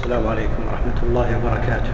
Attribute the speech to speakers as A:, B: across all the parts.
A: السلام عليكم ورحمة الله وبركاته.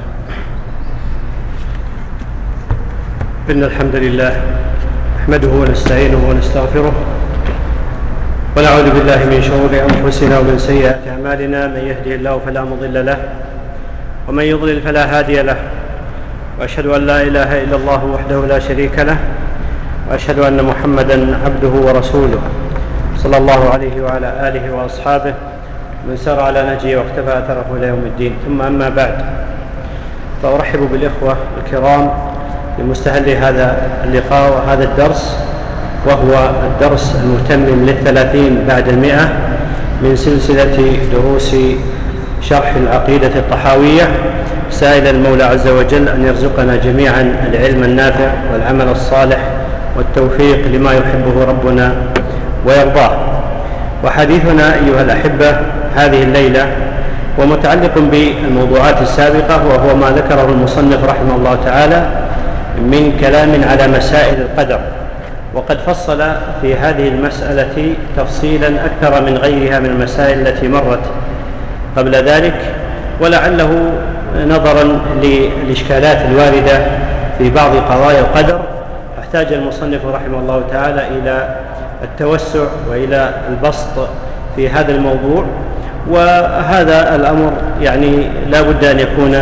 A: إن الحمد لله نحمده ونستعينه ونستغفره ونعوذ بالله من شرور أنفسنا ومن سيئات أعمالنا. من يهده الله فلا مضل له ومن يضلل فلا هادي له، وأشهد أن لا إله إلا الله وحده لا شريك له، وأشهد أن محمدا عبده ورسوله صلى الله عليه وعلى آله وأصحابه من سار على نهجه واقتفى أثره إلى يوم الدين. ثم أما بعد، فأرحب بالإخوة الكرام بمستهل هذا اللقاء وهذا الدرس، وهو الدرس المتمم للثلاثين بعد 100 من سلسلة دروس شرح العقيدة الطحاوية، سائلا المولى عز وجل أن يرزقنا جميعا العلم النافع والعمل الصالح والتوفيق لما يحبه ربنا ويرضاه. وحديثنا أيها الأحبة هذه الليلة ومتعلق بالموضوعات السابقة، وهو ما ذكره المصنف رحمه الله تعالى من كلام على مسائل القدر، وقد فصل في هذه المسألة تفصيلا أكثر من غيرها من المسائل التي مرت قبل ذلك، ولعله نظرا للإشكالات الواردة في بعض قضايا القدر احتاج المصنف رحمه الله تعالى إلى التوسع وإلى البسط في هذا الموضوع. وهذا الأمر لا بد أن يكون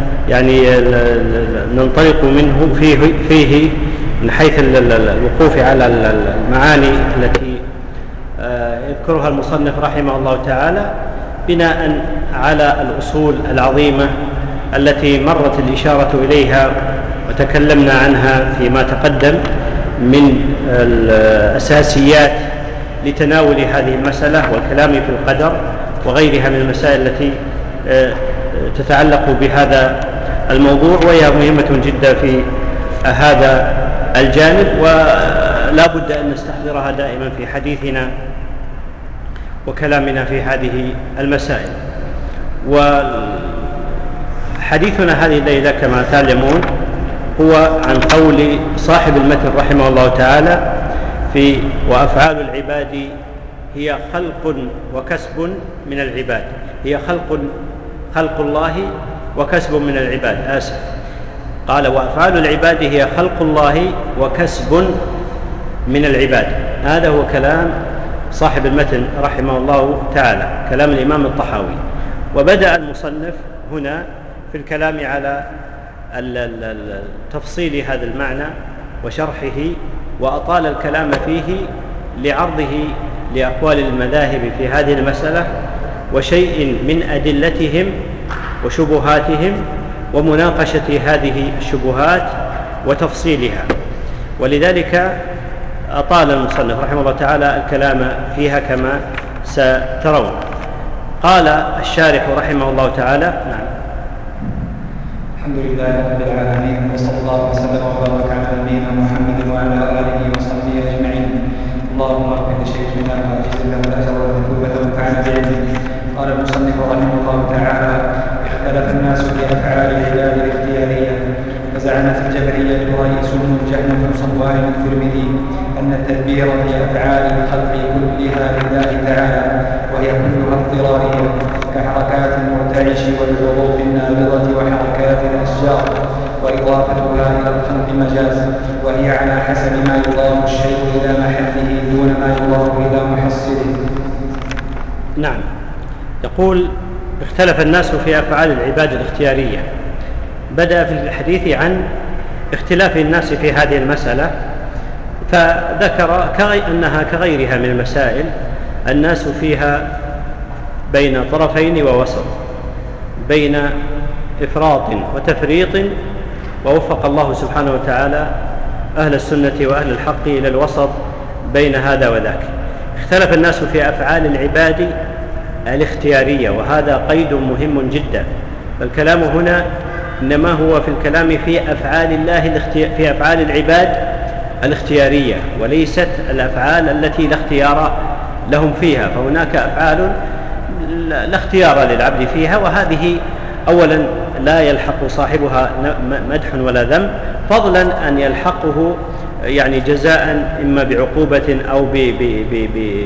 A: ننطلق منه فيه من حيث الوقوف على المعاني التي يذكرها المصنف رحمه الله تعالى، بناء على الأصول العظيمة التي مرت الإشارة إليها وتكلمنا عنها فيما تقدم من الأساسيات لتناول هذه المسألة والكلام في القدر وغيرها من المسائل التي تتعلق بهذا الموضوع، وهي مهمة جدا في هذا الجانب، ولا بد أن نستحضرها دائما في حديثنا وكلامنا في هذه المسائل. وحديثنا هذه الليلة كما تعلمون هو عن قول صاحب المتن رحمه الله تعالى في وأفعال العباد هي خلق وكسب من العباد. هي خلق الله وكسب من العباد. قال وأفعال العباد هي خلق الله وكسب من العباد. هذا هو كلام صاحب المتن رحمه الله تعالى، كلام الإمام الطحاوي. وبدأ المصنف هنا في الكلام على تفصيل هذا المعنى وشرحه، وأطال الكلام فيه لعرضه لأقوال المذاهب في هذه المسألة وشيء من أدلتهم وشبهاتهم ومناقشة هذه الشبهات وتفصيلها، ولذلك أطال المصنف رحمه الله تعالى الكلام فيها كما سترون. قال الشارح رحمه الله تعالى: نعم.
B: الحمد لله رب العالمين، وصلى الله وسلم وبارك على نبينا محمد وعلى آله وصحبه أجمعين. اللهم اغفر لشيخنا واجزل له الأجر والمثوبة وانفعنا بعلمه. قال المصنف رحمه الله تعالى: اختلف الناس في أفعال العباد الاختيارية، فزعمت الجبرية رئيسهم جهم بن صفوان الترمذي أن التدبير في أفعال الخلق كلها لله تعالى، وهي كلها اضطرارية كحركات المرتعش والحروف النابضة وحركات الأشجار، وإضافتها إلى الخلق مجاز، وهي على حسب ما يضاف الشيء إلى محله دون ما يضاف إلى محصله.
A: نعم. يقول: اختلف الناس في أفعال العباد الاختيارية. بدأ في الحديث عن اختلاف الناس في هذه المسألة، فذكر أنها كغيرها من المسائل الناس فيها بين طرفين ووسط، بين إفراط وتفريط، ووفق الله سبحانه وتعالى أهل السنة وأهل الحق إلى الوسط بين هذا وذاك. اختلف الناس في أفعال العباد الاختيارية، وهذا قيد مهم جدا. فالكلام هنا إنما هو في الكلام في أفعال الله في أفعال العباد الاختيارية، وليست الأفعال التي لا اختيار لهم فيها. فهناك أفعال لا اختيار للعبد فيها، وهذه أولا لا يلحق صاحبها مدح ولا ذم، فضلا أن يلحقه جزاء إما بعقوبة أو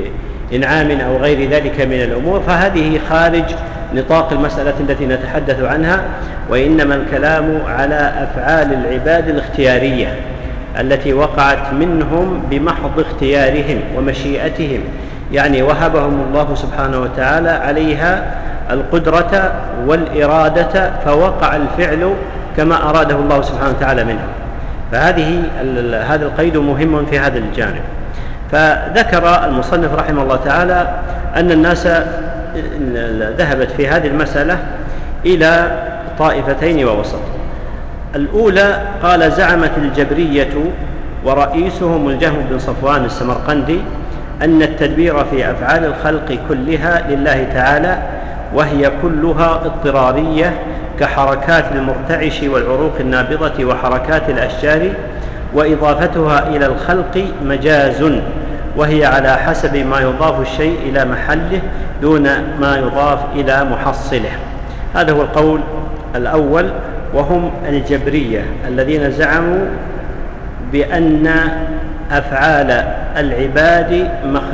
A: إنعام أو غير ذلك من الأمور، فهذه خارج نطاق المسألة التي نتحدث عنها، وإنما الكلام على أفعال العباد الاختيارية التي وقعت منهم بمحض اختيارهم ومشيئتهم، يعني وهبهم الله سبحانه وتعالى عليها القدرة والإرادة، فوقع الفعل كما أراده الله سبحانه وتعالى منهم. هذا القيد مهم في هذا الجانب. فذكر المصنف رحمه الله تعالى أن الناس ذهبت في هذه المسألة إلى طائفتين ووسط. الأولى قال: زعمت الجبرية ورئيسهم الجهم بن صفوان السمرقندي أن التدبير في أفعال الخلق كلها لله تعالى، وهي كلها اضطرارية كحركات المرتعش والعروق النابضة وحركات الأشجار، وإضافتها إلى الخلق مجاز، وهي على حسب ما يضاف الشيء إلى محله دون ما يضاف إلى محصله. هذا هو القول الأول، وهم الجبرية الذين زعموا بأن أفعال العباد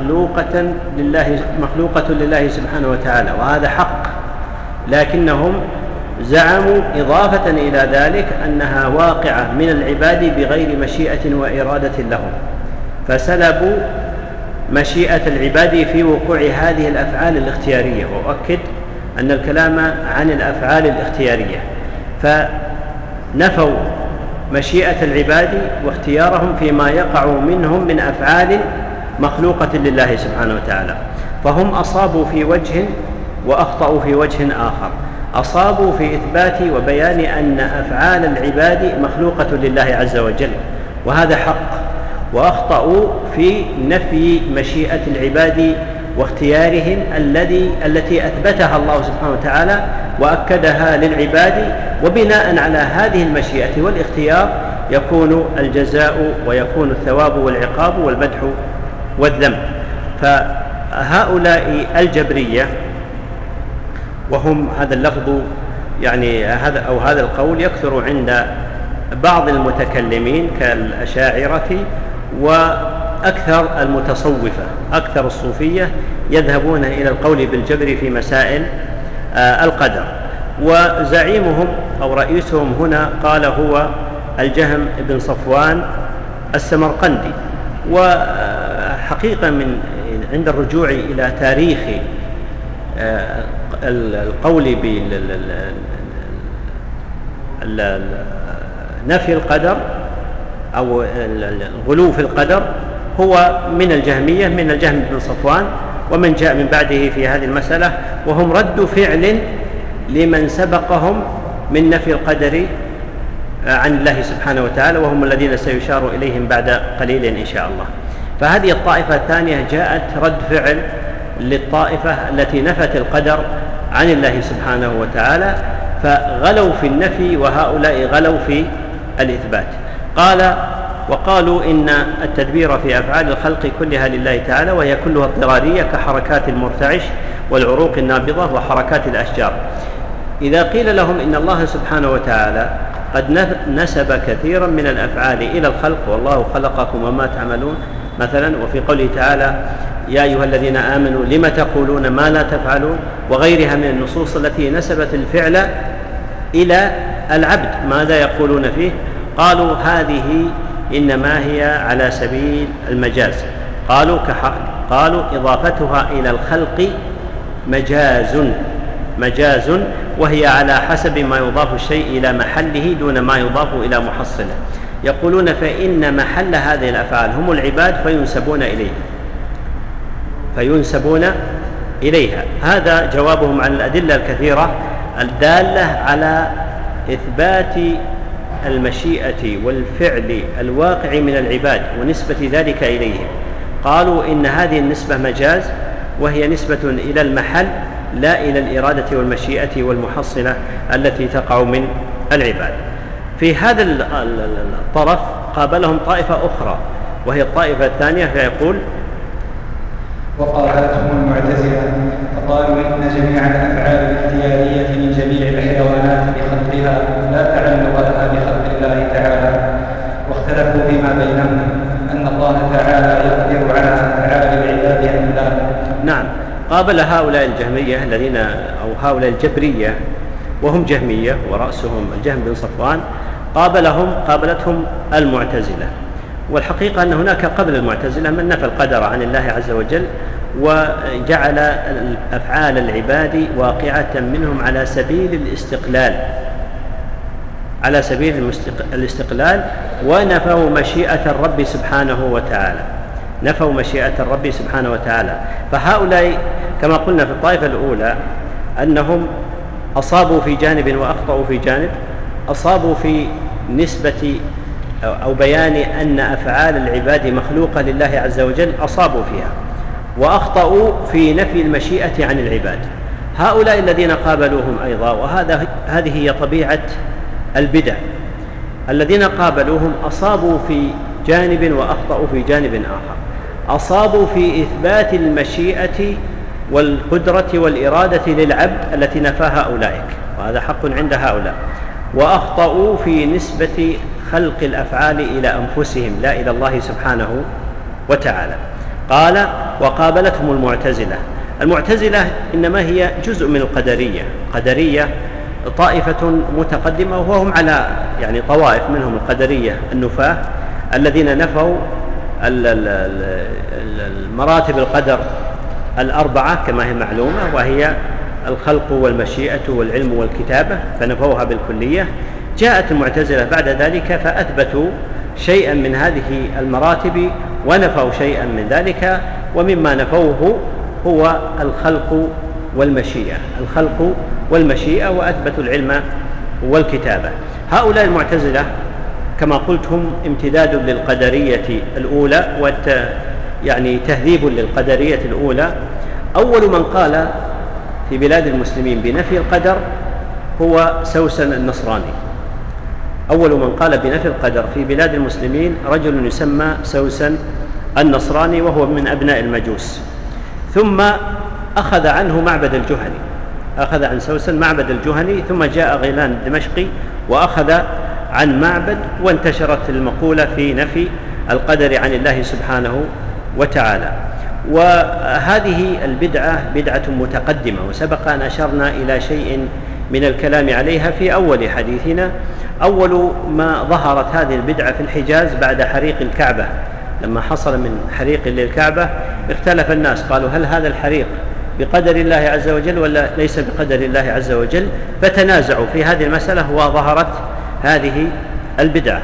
A: مخلوقة لله سبحانه وتعالى، وهذا حق، لكنهم زعموا إضافة إلى ذلك أنها واقعة من العباد بغير مشيئة وإرادة لهم، فسلبوا مشيئة العباد في وقوع هذه الأفعال الاختيارية. وأؤكد أن الكلام عن الأفعال الاختيارية، فنفوا مشيئة العباد واختيارهم فيما يقع منهم من أفعال مخلوقة لله سبحانه وتعالى. فهم أصابوا في وجه وأخطأوا في وجه آخر. أصابوا في إثبات وبيان أن أفعال العباد مخلوقة لله عز وجل، وهذا حق، وأخطأوا في نفي مشيئة العباد واختيارهم التي أثبتها الله سبحانه وتعالى وأكدها للعباد، وبناء على هذه المشيئة والاختيار يكون الجزاء ويكون الثواب والعقاب والمدح والذم. فهؤلاء الجبرية، وهم هذا اللفظ يعني هذا القول يكثر عند بعض المتكلمين كالأشاعرة، وأكثر المتصوفة، أكثر الصوفية يذهبون إلى القول بالجبر في مسائل القدر. وزعيمهم أو رئيسهم هنا قال هو الجهم بن صفوان السمرقندي. وحقيقة عند الرجوع إلى تاريخ القول بنفي القدر أو الغلو في القدر هو من الجهمية، من الجهم بن صفوان ومن جاء من بعده في هذه المسألة، وهم رد فعل لمن سبقهم من نفي القدر عن الله سبحانه وتعالى، وهم الذين سيشار إليهم بعد قليل إن شاء الله. فهذه الطائفة الثانية جاءت رد فعل للطائفة التي نفت القدر عن الله سبحانه وتعالى، فغلوا في النفي وهؤلاء غلوا في الإثبات. وقالوا إن التدبير في أفعال الخلق كلها لله تعالى، وهي كلها اضطرارية كحركات المرتعش والعروق النابضة وحركات الأشجار. إذا قيل لهم إن الله سبحانه وتعالى قد نسب كثيرا من الأفعال إلى الخلق، والله خلقكم وما تعملون مثلا، وفي قوله تعالى يا أيها الذين آمنوا لم تقولون ما لا تفعلون، وغيرها من النصوص التي نسبت الفعل إلى العبد، ماذا يقولون فيه؟ قالوا هذه إنما هي على سبيل المجاز. قالوا إضافتها إلى الخلق مجاز، وهي على حسب ما يضاف الشيء إلى محله دون ما يضاف إلى محصله. يقولون فإن محل هذه الأفعال هم العباد فينسبون إليها. هذا جوابهم عن الأدلة الكثيرة الدالة على إثبات المشيئة والفعل الواقع من العباد ونسبة ذلك إليهم. قالوا إن هذه النسبة مجاز، وهي نسبة إلى المحل لا إلى الإرادة والمشيئة والمحصلة التي تقع من العباد. في هذا الطرف قابلهم طائفة أخرى وهي الطائفة الثانية، فيقول
B: وقالتهم المعتزلة فقالوا إن جميع الأفعال الاختيارية من جميع الحيوانات بخلقها لا تعلق لها بخلق الله تعالى، واختلفوا فيما بينهم أن الله تعالى يقدر على أفعال العباد أم لا،
A: قابل هؤلاء الجهمية الذين أو هؤلاء الجبرية وهم جهمية ورأسهم الجهم بن صفوان، قابلتهم المعتزلة. والحقيقة أن هناك قبل المعتزلة من نفى القدر عن الله عز وجل وجعل أفعال العباد واقعة منهم على سبيل الاستقلال، ونفوا مشيئة الرب سبحانه وتعالى. فهؤلاء كما قلنا في الطائفة الأولى أنهم أصابوا في جانب وأخطأوا في جانب. أصابوا في نسبة أو بيان أن أفعال العباد مخلوقة لله عز وجل، أصابوا فيها، وأخطأوا في نفي المشيئة عن العباد. هؤلاء الذين قابلوهم أيضا، وهذه هي طبيعة البدع، الذين قابلوهم أصابوا في جانب وأخطأوا في جانب آخر. أصابوا في إثبات المشيئة والقدرة والإرادة للعبد التي نفاها أولئك، وهذا حق عند هؤلاء. وأخطأوا في نسبة خلق الأفعال إلى أنفسهم لا إلى الله سبحانه وتعالى. قال: وقابلتهم المعتزلة إنما هي جزء من القدرية طائفة متقدمة، وهم على طوائف منهم القدرية النفاة الذين نفوا المراتب القدر الأربعة كما هي معلومة، وهي الخلق والمشيئة والعلم والكتابة، فنفوها بالكلية. جاءت المعتزلة بعد ذلك فأثبتوا شيئا من هذه المراتب ونفوا شيئا من ذلك، ومما نفوه هو الخلق والمشيئة، وأثبتوا العلم والكتابة. هؤلاء المعتزلة كما قلت هم امتداد للقدرية الأولى تهذيب للقدرية الأولى. أول من قال في بلاد المسلمين بنفي القدر هو سوسن النصراني. أول من قال بنفي القدر في بلاد المسلمين رجل يسمى سوسن النصراني، وهو من أبناء المجوس. ثم أخذ عنه معبد الجهني، أخذ عن سوسن معبد الجهني، ثم جاء غيلان الدمشقي وأخذ عن معبد، وانتشرت المقولة في نفي القدر عن الله سبحانه وتعالى. وهذه البدعة بدعة متقدمة، وسبق أن أشرنا إلى شيء من الكلام عليها في أول حديثنا. أول ما ظهرت هذه البدعة في الحجاز بعد حريق الكعبة، لما حصل من حريق للكعبة اختلف الناس، قالوا هل هذا الحريق بقدر الله عز وجل ولا ليس بقدر الله عز وجل؟ فتنازعوا في هذه المسألة، وظهرت هذه البدعة.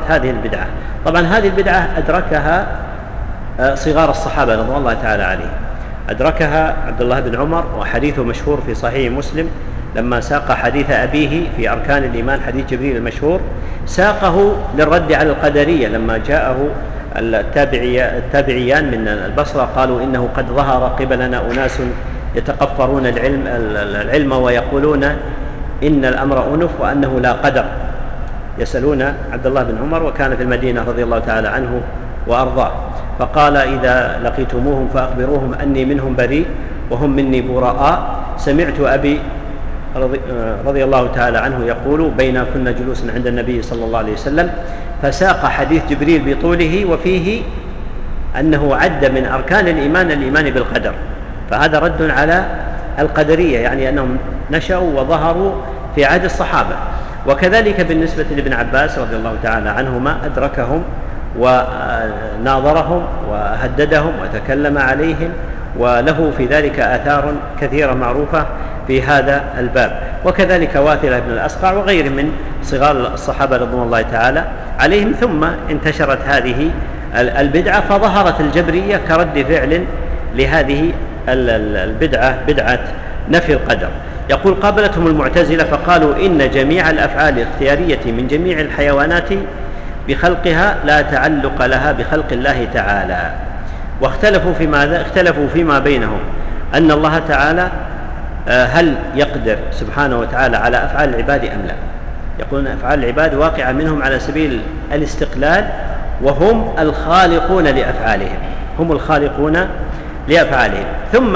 A: طبعا هذه البدعة أدركها صغار الصحابة رضي الله تعالى عليهم، أدركها عبد الله بن عمر، وحديثه مشهور في صحيح مسلم لما ساق حديث أبيه في أركان الإيمان، حديث جبريل المشهور، ساقه للرد على القدرية لما جاءه التابعيان من البصرة قالوا إنه قد ظهر قبلنا أناس يتقفرون العلم ويقولون إن الأمر أنف وأنه لا قدر، يسألون عبد الله بن عمر، وكان في المدينة رضي الله تعالى عنه وأرضاه. فقال: إذا لقيتموهم فأخبروهم أني منهم بريء وهم مني براء. سمعت أبي رضي الله تعالى عنه يقول: بين كنا جلوسا عند النبي صلى الله عليه وسلم، فساق حديث جبريل بطوله، وفيه أنه عد من أركان الإيمان بالقدر. فهذا رد على القدرية، أنهم نشأوا وظهروا في عهد الصحابة. وكذلك بالنسبة لابن عباس رضي الله تعالى عنهما، أدركهم وناظرهم وهددهم وتكلم عليهم، وله في ذلك آثار كثيرة معروفة في هذا الباب. وكذلك واثلة بن الأسقع وغير من صغار الصحابة رضوان الله تعالى عليهم. ثم انتشرت هذه البدعة، فظهرت الجبرية كرد فعل لهذه البدعة، بدعة نفي القدر. يقول: قابلتهم المعتزلة فقالوا إن جميع الأفعال الاختيارية من جميع الحيوانات بخلقها لا تعلق لها بخلق الله تعالى. واختلفوا في ماذا؟ اختلفوا فيما بينهم أن الله تعالى هل يقدر سبحانه وتعالى على أفعال العباد أم لا. يقولون أفعال العباد واقعة منهم على سبيل الاستقلال، وهم الخالقون لأفعالهم، هم الخالقون لأفعالهم. ثم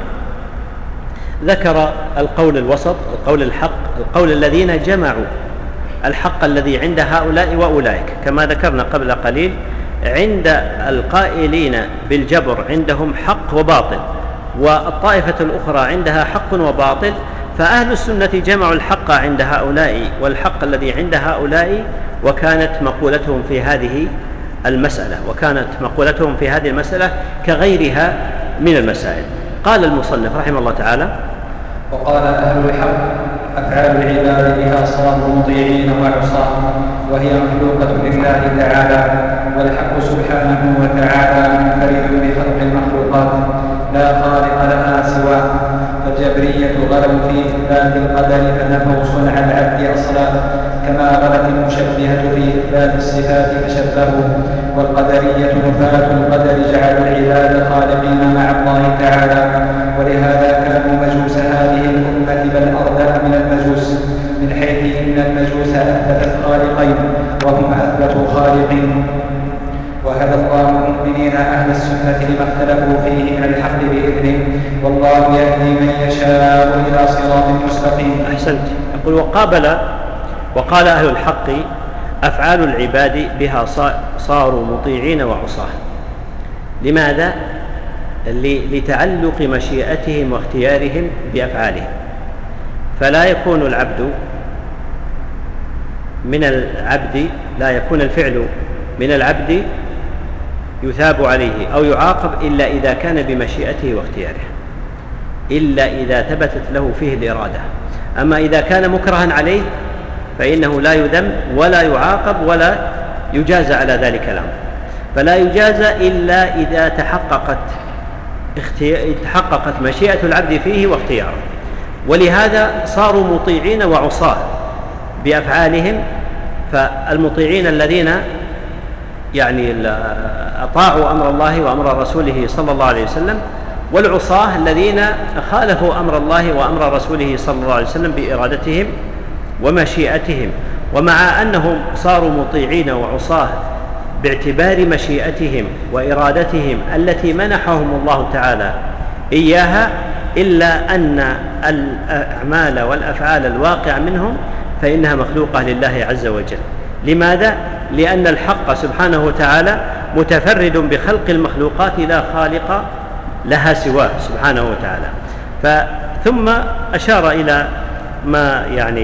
A: ذكر القول الوسط، القول الحق، القول الذين جمعوا الحق الذي عند هؤلاء وأولئك، كما ذكرنا قبل قليل. عند القائلين بالجبر عندهم حق وباطل، والطائفة الأخرى عندها حق وباطل، فأهل السنة جمعوا الحق عند هؤلاء والحق الذي عند هؤلاء، وكانت مقولتهم في هذه المسألة كغيرها من المسائل. قال المصنف رحمه الله تعالى:
B: وقال أهل الحق: أفعال العباد بها صاروا مطيعين وعصاة، وهي مخلوقة لله تعالى، والحق سبحانه وتعالى منفرد بخلق المخلوقات لا خالق لها سواه. فالجبرية غلوا في إثبات القدر فنفوا صنع العبد أصلا، كما غلت المشبهة في إثبات الصفات فشبهوا. والقدرية نفاة القدر جعلوا العباد خالقين مع الله تعالى، ولهذا كانوا مجوس هذه الأمة بل أردأ من المجوس، من حيث إن المجوس أثبتت خالقين وهم أثبتوا خالقين. وهدى الله المؤمنين أهل السنة لما اختلفوا فيه من الحق بإذنه، والله يهدي من يشاء إلى صراط مستقيم.
A: أحسنت. يقول: وقال أهل الحق: أفعال العباد بها صاروا مطيعين وعصاة. لماذا؟ لتعلق مشيئتهم واختيارهم بأفعالهم، فلا يكون الفعل من العبد يثاب عليه أو يعاقب إلا إذا كان بمشيئته واختياره، إلا إذا ثبتت له فيه الإرادة. أما إذا كان مكرها عليه فإنه لا يذم ولا يعاقب ولا يجازى على ذلك الأمر، فلا يجازى إلا إذا تحققت مشيئة العبد فيه واختياره. ولهذا صاروا مطيعين وعصاة بأفعالهم، فالمطيعين الذين أطاعوا أمر الله وأمر رسوله صلى الله عليه وسلم، والعصاة الذين خالفوا أمر الله وأمر رسوله صلى الله عليه وسلم بإرادتهم ومشيئتهم. ومع أنهم صاروا مطيعين وعصاة باعتبار مشيئتهم وإرادتهم التي منحهم الله تعالى إياها، إلا أن الأعمال والأفعال الواقع منهم فإنها مخلوقة لله عز وجل. لماذا؟ لأن الحق سبحانه وتعالى متفرد بخلق المخلوقات لا خالق لها سواه سبحانه وتعالى. ثم أشار إلى ما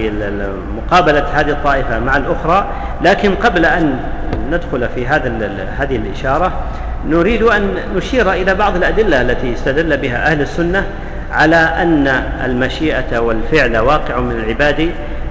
A: مقابلة هذه الطائفة مع الأخرى. لكن قبل أن ندخل في هذه الإشارة، نريد أن نشير إلى بعض الأدلة التي استدل بها أهل السنة على أن المشيئة والفعل واقع من العباد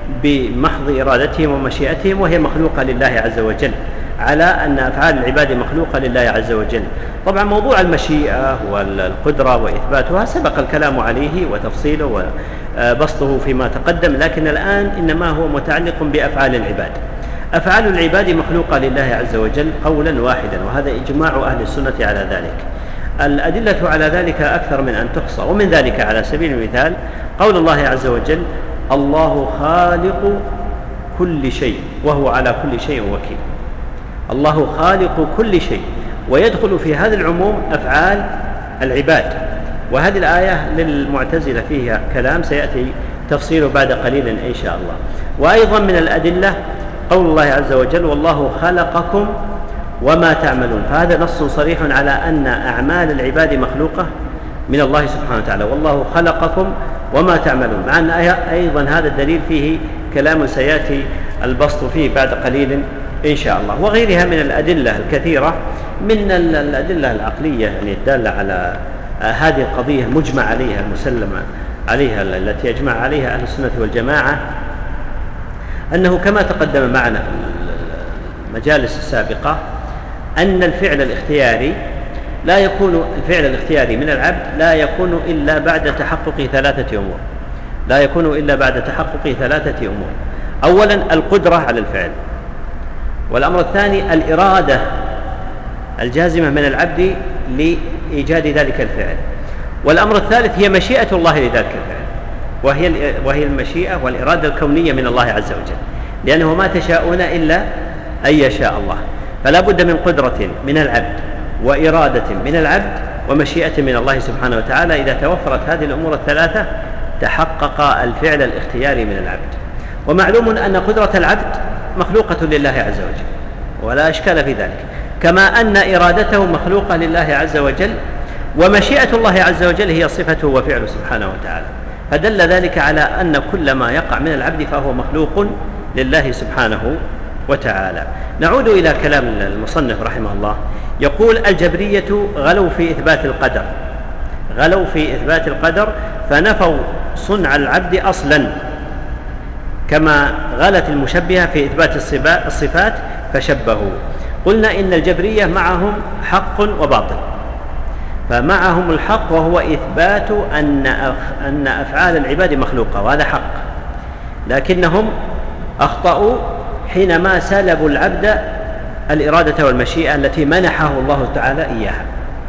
A: بمحض إرادتهم ومشيئتهم، وهي مخلوقة لله عز وجل، على أن أفعال العباد مخلوقة لله عز وجل. طبعا موضوع المشيئة والقدرة وإثباتها سبق الكلام عليه وتفصيله وبسطه فيما تقدم، لكن الآن إنما هو متعلق بأفعال العباد. أفعال العباد مخلوقة لله عز وجل قولا واحدا، وهذا إجماع أهل السنة على ذلك. الأدلة على ذلك أكثر من أن تحصى، ومن ذلك على سبيل المثال قول الله عز وجل: الله خالق كل شيء وهو على كل شيء وكيل. الله خالق كل شيء، ويدخل في هذا العموم أفعال العباد. وهذه الآية للمعتزلة فيها كلام سيأتي تفصيله بعد قليل إن شاء الله. وأيضا من الأدلة قول الله عز وجل: والله خلقكم وما تعملون. فهذا نص صريح على أن أعمال العباد مخلوقة من الله سبحانه وتعالى، والله خلقكم وما تعملون، مع أن أيضا هذا الدليل فيه كلام سيأتي البسط فيه بعد قليل إن شاء الله. وغيرها من الأدلة الكثيرة من الأدلة العقلية الدالة على هذه القضية المجمع عليها المسلم عليها التي يجمع عليها أهل السنة والجماعة، أنه كما تقدم معنا في المجالس السابقة أن الفعل الاختياري من العبد لا يكون إلا بعد تحقق ثلاثة أمور. أولا القدرة على الفعل، والأمر الثاني الإرادة الجازمة من العبد لإيجاد ذلك الفعل، والأمر الثالث هي مشيئة الله لذلك الفعل، وهي المشيئة والإرادة الكونية من الله عز وجل، لأنه ما تشاءون إلا أن يشاء الله. فلا بد من قدرة من العبد وإرادة من العبد ومشيئة من الله سبحانه وتعالى. إذا توفرت هذه الأمور الثلاثة تحقق الفعل الاختياري من العبد. ومعلوم أن قدرة العبد مخلوقة لله عز وجل ولا إشكال في ذلك، كما أن إرادته مخلوقة لله عز وجل، ومشيئة الله عز وجل هي صفته وفعله سبحانه وتعالى، فدل ذلك على أن كل ما يقع من العبد فهو مخلوق لله سبحانه وتعالى. نعود إلى كلام المصنف رحمه الله، يقول: الجبرية غلوا في إثبات القدر، غلوا في إثبات القدر فنفوا صنع العبد أصلا، كما غلت المشبهة في إثبات الصفات فشبهوا. قلنا إن الجبرية معهم حق وباطل، فمعهم الحق وهو إثبات أن أفعال العباد مخلوقة، وهذا حق، لكنهم أخطأوا حينما سلبوا العبد الإرادة والمشيئة التي منحه الله تعالى إياها.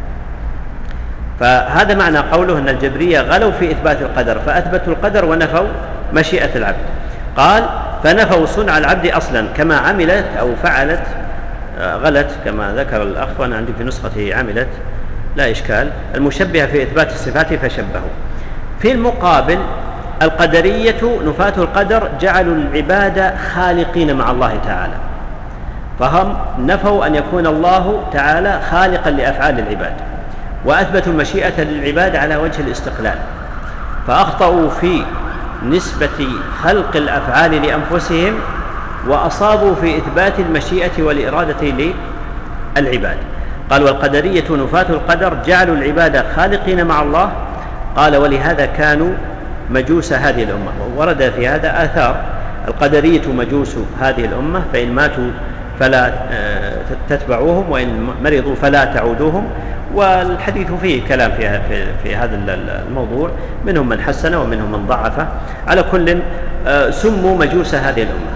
A: فهذا معنى قوله أن الجبرية غلوا في إثبات القدر، فأثبتوا القدر ونفوا مشيئة العبد. قال: فنفوا صنع العبد أصلا، كما عملت أو فعلت غلت، كما ذكر الأخ، وأنا عندي في نسخته عملت، لا إشكال، المشبهة في إثبات الصفات فشبهوا. في المقابل القدرية نفاة القدر جعلوا العباد خالقين مع الله تعالى، فهم نفوا أن يكون الله تعالى خالقا لأفعال العباد، وأثبتوا المشيئة للعباد على وجه الاستقلال، فأخطأوا في نسبة خلق الأفعال لأنفسهم، وأصابوا في إثبات المشيئة والإرادة للعباد. قال: والقدرية نفاة القدر جعلوا العباد خالقين مع الله. قال: ولهذا كانوا مجوس هذه الأمة. ورد في هذا آثار: القدرية مجوس هذه الأمة، فإن ماتوا فلا تتبعوهم، وإن مرضوا فلا تعودوهم. والحديث فيه كلام في هذا الموضوع، منهم من حسن ومنهم من ضعفه. على كل سموا مجوس هذه الأمة.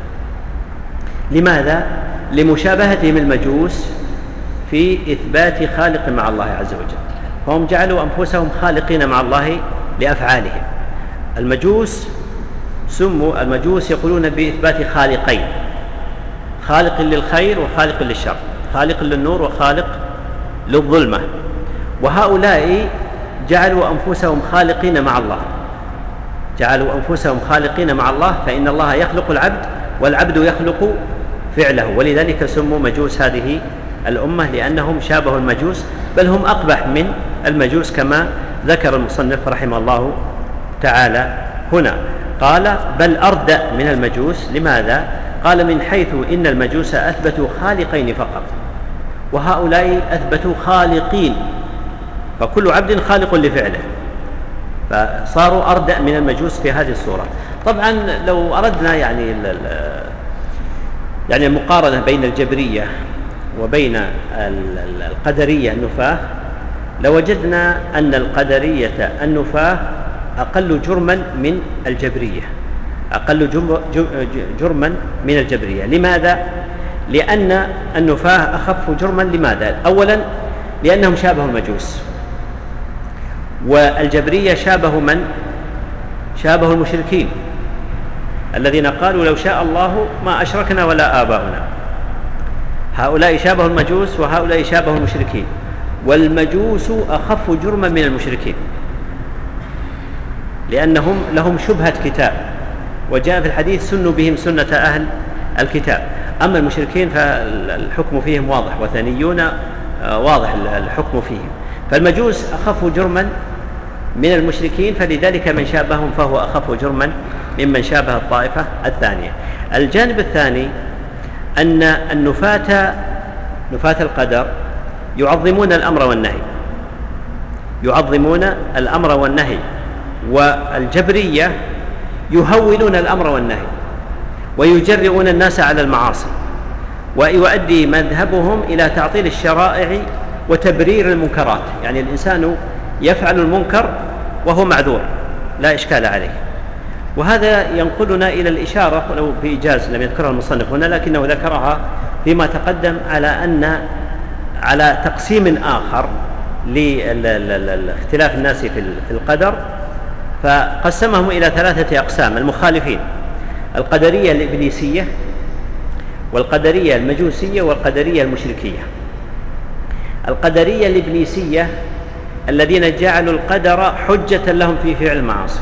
A: لماذا؟ لمشابهتهم المجوس في إثبات خالق مع الله عز وجل، فهم جعلوا أنفسهم خالقين مع الله لأفعالهم. المجوس سموا المجوس يقولون بإثبات خالقين: خالق للخير وخالق للشر، خالق للنور وخالق للظلمة. وهؤلاء جعلوا أنفسهم خالقين مع الله، جعلوا أنفسهم خالقين مع الله، فإن الله يخلق العبد والعبد يخلق فعله، ولذلك سموا مجوس هذه الأمة، لأنهم شابهوا المجوس، بل هم أقبح من المجوس كما ذكر المصنف رحمه الله تعالى هنا. قال: بل أردأ من المجوس. لماذا؟ قال: من حيث إن المجوس أثبتوا خالقين فقط، وهؤلاء أثبتوا خالقين، فكل عبد خالق لفعله، فصاروا أردأ من المجوس في هذه الصورة. طبعا لو أردنا يعني المقارنة بين الجبرية وبين القدرية النفاة، لوجدنا أن القدرية النفاة أقل جرما من الجبرية، أقل جرما من الجبرية. لماذا؟ لأن النفاة أخف جرما. لماذا؟ أولا لأنهم شابهوا المجوس، والجبرية شابهوا من؟ شابهوا المشركين الذين قالوا: لو شاء الله ما أشركنا ولا آباؤنا. هؤلاء شابهوا المجوس، وهؤلاء شابهوا المشركين، والمجوس أخف جرما من المشركين، لأنهم لهم شبهة كتاب، وجاء في الحديث: سنوا بهم سنة أهل الكتاب. أما المشركين فالحكم فيهم واضح، وثنيون واضح الحكم فيهم. فالمجوس أخف جرما من المشركين، فلذلك من شابههم فهو أخف جرما ممن شابه الطائفة الثانية. الجانب الثاني أن نفاة القدر يعظمون الأمر والنهي، يعظمون الأمر والنهي، والجبرية يهولون الأمر والنهي ويجرئون الناس على المعاصي، ويؤدي مذهبهم إلى تعطيل الشرائع وتبرير المنكرات. يعني الإنسان يفعل المنكر وهو معذور لا إشكال عليه. وهذا ينقلنا إلى الإشارة، ولو بإيجاز لم يذكرها المصنف هنا لكنه ذكرها فيما تقدم، على تقسيم آخر لاختلاف الناس في القدر، فقسمهم إلى 3 أقسام: المخالفين، القدرية الإبليسية، والقدرية المجوسية، والقدرية المشركية. القدرية الإبليسية الذين جعلوا القدر حجة لهم في فعل المعاصي،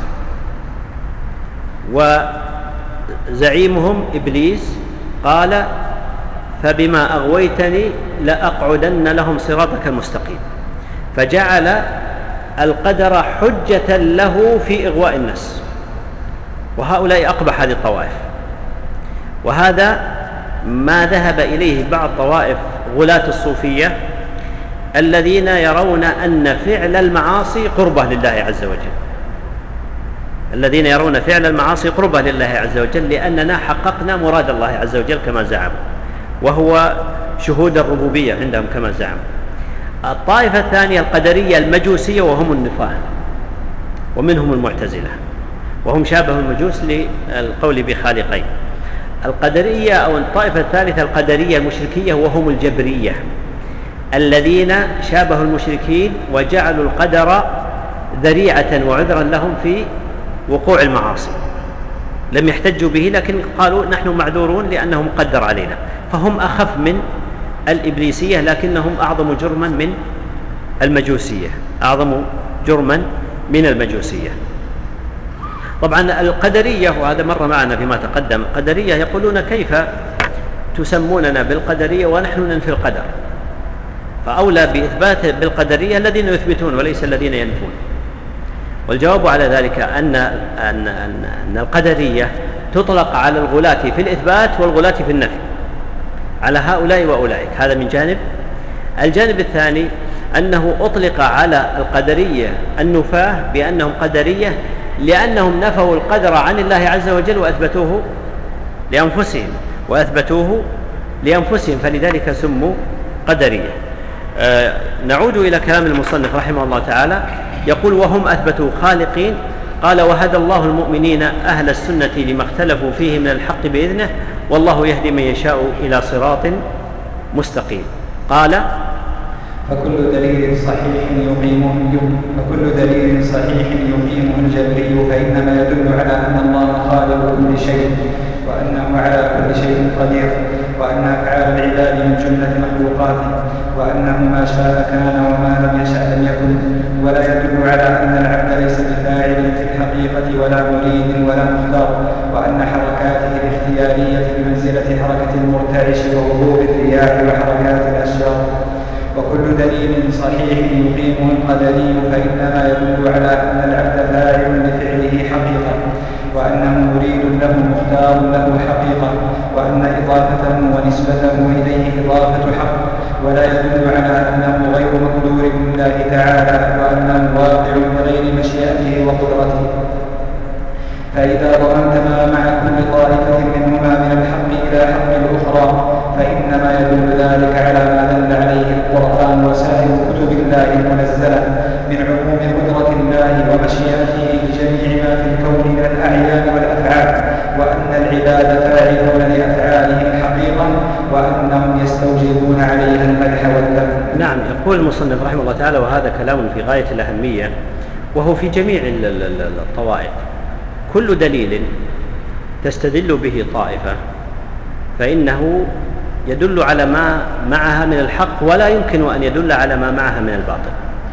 A: وزعيمهم إبليس قال: فبما أغويتني لأقعدن لهم صراطك المستقيم. فجعل القدر حجة له في إغواء الناس، وهؤلاء أقبح هذه الطوائف. وهذا ما ذهب إليه بعض طوائف غلاة الصوفية الذين يرون أن فعل المعاصي قربة لله عز وجل، الذين يرون فعل المعاصي قربة لله عز وجل لأننا حققنا مراد الله عز وجل كما زعموا، وهو شهود الربوبية عندهم كما زعموا. الطائفة الثانية القدرية المجوسية، وهم النفاة ومنهم المعتزلة، وهم شابه المجوس للقول بخالقين. القدرية أو الطائفة الثالثة القدرية المشركية، وهم الجبرية الذين شابهوا المشركين وجعلوا القدر ذريعة وعذرا لهم في وقوع المعاصي، لم يحتجوا به لكن قالوا نحن معذورون لأنه مقدر علينا، فهم أخف من الإبليسية لكنهم أعظم جرما من المجوسية، أعظم جرما من المجوسية. طبعا القدرية، وهذا مر معنا فيما تقدم، القدرية يقولون كيف تسموننا بالقدرية ونحن ننفي القدر؟ فأولى بإثبات بالقدرية الذين يثبتون وليس الذين ينفون. والجواب على ذلك أن القدرية تطلق على الغلاة في الإثبات والغلاة في النفي، على هؤلاء وأولئك. هذا من جانب. الجانب الثاني أنه أطلق على القدرية النفاة بأنهم قدرية لأنهم نفوا القدر عن الله عز وجل وأثبتوه لأنفسهم فلذلك سموا قدرية. نعود إلى كلام المصنف رحمه الله تعالى، يقول وهم أثبتوا خالقين. قال وهدى الله المؤمنين أهل السنة لما اختلفوا فيه من الحق بإذنه والله يهدي من يشاء إلى صراط مستقيم. قال
B: فكل دليل صحيح يقيمه الجبري فإنما يدل على أن الله خالق كل شيء وأنه على كل شيء قدير، وأن أفعال العباد من جملة مخلوقاته، وأنه ما شاء كان وما لم يشأ لم يكن. ولا يدل على أن العبد ليس بفاعل في الحقيقة ولا مريد ولا مختار، وأن حركاته الاختيارية بمنزلة حركة المرتعش وهبوط الرياح وحركات الأشجار. وكل دليل صحيح يقيمه القدري فإنما يدل على أن العبد فاعل لفعله حقيقة، وأنه مريد له مختار له حقيقة، وأن إضافته ونسبته إليه إضافة حق، ولا يدل على أنه غير مقدور لله تعالى وأنه واقع بغير مشيئته وقدرته. فإذا ضمنت ما مع كل طائفة منهما من الحق إلى حق الأخرى فإنما يدل ذلك على ما دل عليه القرآن وسائر كتب الله المنزلة من عموم قدرة الله ومشيئته لجميع ما في الكون من الأعيان والأفعال، وأن العباد فاعلون لأفعالهم حقيقة، وأنهم يستوجبون عليها المدح والذم.
A: نعم. يقول المصنف رحمه الله تعالى وهذا كلام في غاية الأهمية وهو في جميع الطوائف. كل دليل تستدل به طائفة فإنه يدل على ما معها من الحق ولا يمكن أن يدل على ما معها من الباطل،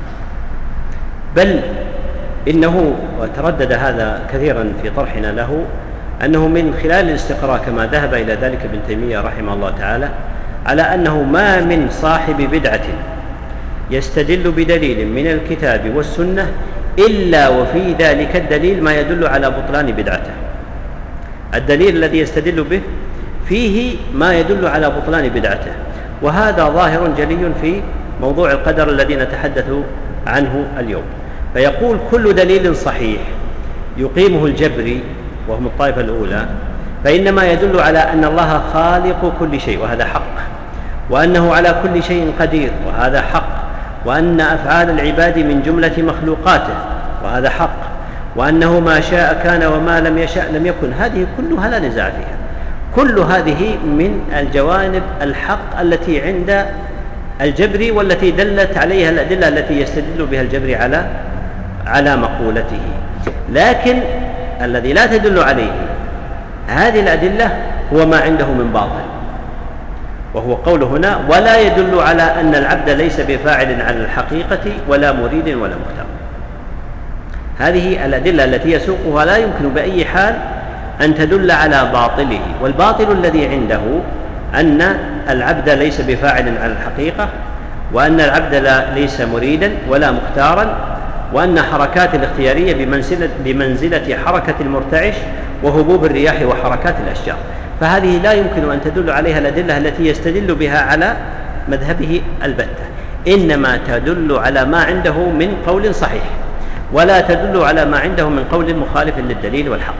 A: بل إنه وتردد هذا كثيرا في طرحنا له أنه من خلال الاستقراء كما ذهب إلى ذلك ابن تيمية رحمه الله تعالى على أنه ما من صاحب بدعة يستدل بدليل من الكتاب والسنة إلا وفي ذلك الدليل ما يدل على بطلان بدعته. الدليل الذي يستدل به فيه ما يدل على بطلان بدعته، وهذا ظاهر جلي في موضوع القدر الذي نتحدث عنه اليوم. فيقول كل دليل صحيح يقيمه الجبري وهم الطائفة الأولى فإنما يدل على أن الله خالق كل شيء وهذا حق، وأنه على كل شيء قدير وهذا حق، وأن أفعال العباد من جملة مخلوقاته وهذا حق، وأنه ما شاء كان وما لم يشاء لم يكن. هذه كلها لا نزاع فيها، كل هذه من الجوانب الحق التي عند الجبري والتي دلت عليها الأدلة التي يستدل بها الجبري على مقولته. لكن الذي لا تدل عليه هذه الأدلة هو ما عنده من باطل، وهو قول هنا ولا يدل على أن العبد ليس بفاعل على الحقيقة ولا مريد ولا مختار. هذه الأدلة التي يسوقها لا يمكن بأي حال أن تدل على باطله، والباطل الذي عنده أن العبد ليس بفاعل على الحقيقة وأن العبد ليس مريدا ولا مختارا، وأن حركات الاختيارية بمنزلة حركة المرتعش وهبوب الرياح وحركات الأشجار. فهذه لا يمكن أن تدل عليها الأدلة التي يستدل بها على مذهبه البتة، إنما تدل على ما عنده من قول صحيح، ولا تدل على ما عنده من قول مخالف للدليل والحق.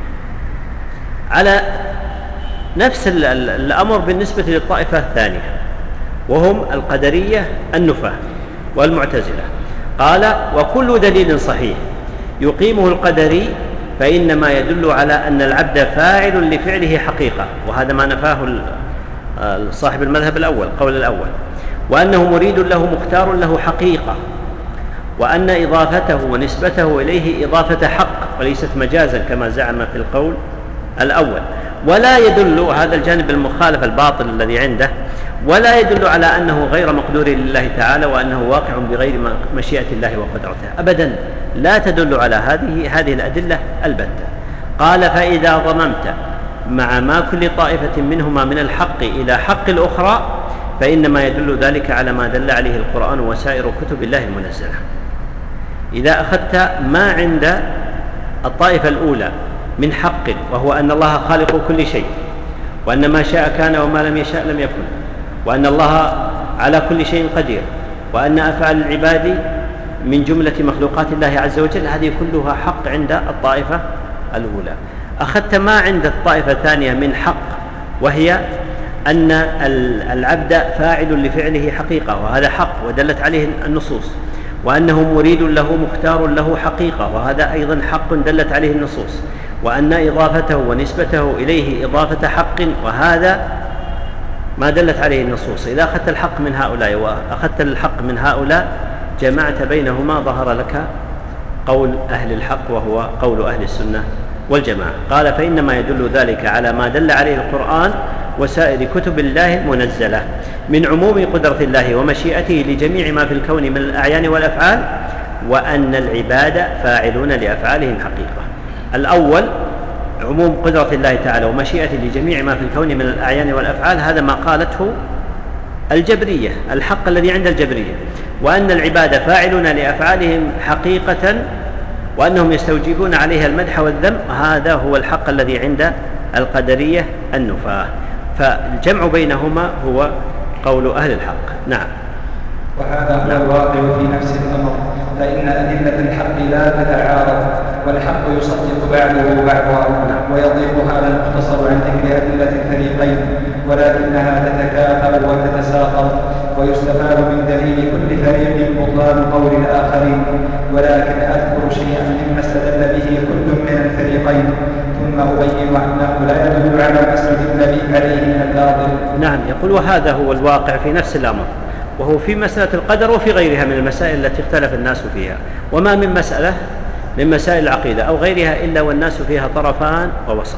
A: على نفس الأمر بالنسبة للطائفة الثانية، وهم القدرية النفاة والمعتزلة. قال: وكل دليل صحيح يقيمه القدري فإنما يدل على أن العبد فاعل لفعله حقيقة، وهذا ما نفاه صاحب المذهب الأول، قول الأول، وأنه مريد له مختار له حقيقة، وأن إضافته ونسبته إليه إضافة حق وليست مجازا كما زعم في القول الأول. ولا يدل، هذا الجانب المخالف الباطل الذي عنده، ولا يدل على أنه غير مقدور لله تعالى وأنه واقع بغير مشيئة الله وقدرته، أبدا لا تدل على هذه الأدلة البتة. قال: فإذا ضممت مع ما كل طائفة منهما من الحق إلى حق الأخرى فإنما يدل ذلك على ما دل عليه القرآن وسائر كتب الله المنزلة. إذا أخذت ما عند الطائفة الأولى من حق، وهو أن الله خالق كل شيء، وأن ما شاء كان وما لم يشاء لم يكن، وأن الله على كل شيء قدير، وأن أفعال العباد من جملة مخلوقات الله عز وجل، هذه كلها حق عند الطائفة الأولى. أخذت ما عند الطائفة الثانية من حق، وهي أن العبد فاعل لفعله حقيقة، وهذا حق ودلت عليه النصوص، وأنه مريد له مختار له حقيقة، وهذا أيضا حق دلت عليه النصوص، وأن إضافته ونسبته إليه إضافة حق، وهذا ما دلت عليه النصوص. إذا أخذت الحق من هؤلاء وأخذت الحق من هؤلاء جمعت بينهما، ظهر لك قول أهل الحق وهو قول أهل السنة والجماعة. قال: فإنما يدل ذلك على ما دل عليه القرآن وسائر كتب الله المنزلة من عموم قدرة الله ومشيئته لجميع ما في الكون من الأعيان والأفعال، وأن العباد فاعلون لأفعالهم حقيقة. الأول عموم قدرة الله تعالى ومشيئته لجميع ما في الكون من الأعيان والأفعال، هذا ما قالته الجبرية، الحق الذي عند الجبرية، وأن العباد فاعلون لأفعالهم حقيقة، وأنهم يستوجبون عليها المدح والذم، هذا هو الحق الذي عند القدرية النفاة. فالجمع بينهما هو قول أهل الحق. نعم.
B: وهذا هو الواقع في نفس الأمر، فإن أدلة الحق لا تتعارض، والحق يصدق بعضه بعضا، ويضيق هذا المختصر عن ذكر أدلة الفريقين، ولكنها تتكافأ وتتساقط، ويستفاد من دليل كل فريق بطلان قول الآخرين. ولكن أذكر شيئا مما استدل به كل من الفريقين، ثم أبين أنه لا يدل على ما استدل به عليه من الباطل.
A: نعم. يقول: وهذا هو الواقع في نفس الأمر، وهو في مسألة القدر وفي غيرها من المسائل التي اختلف الناس فيها. وما من مسألة من مسائل العقيدة أو غيرها إلا والناس فيها طرفان ووسط،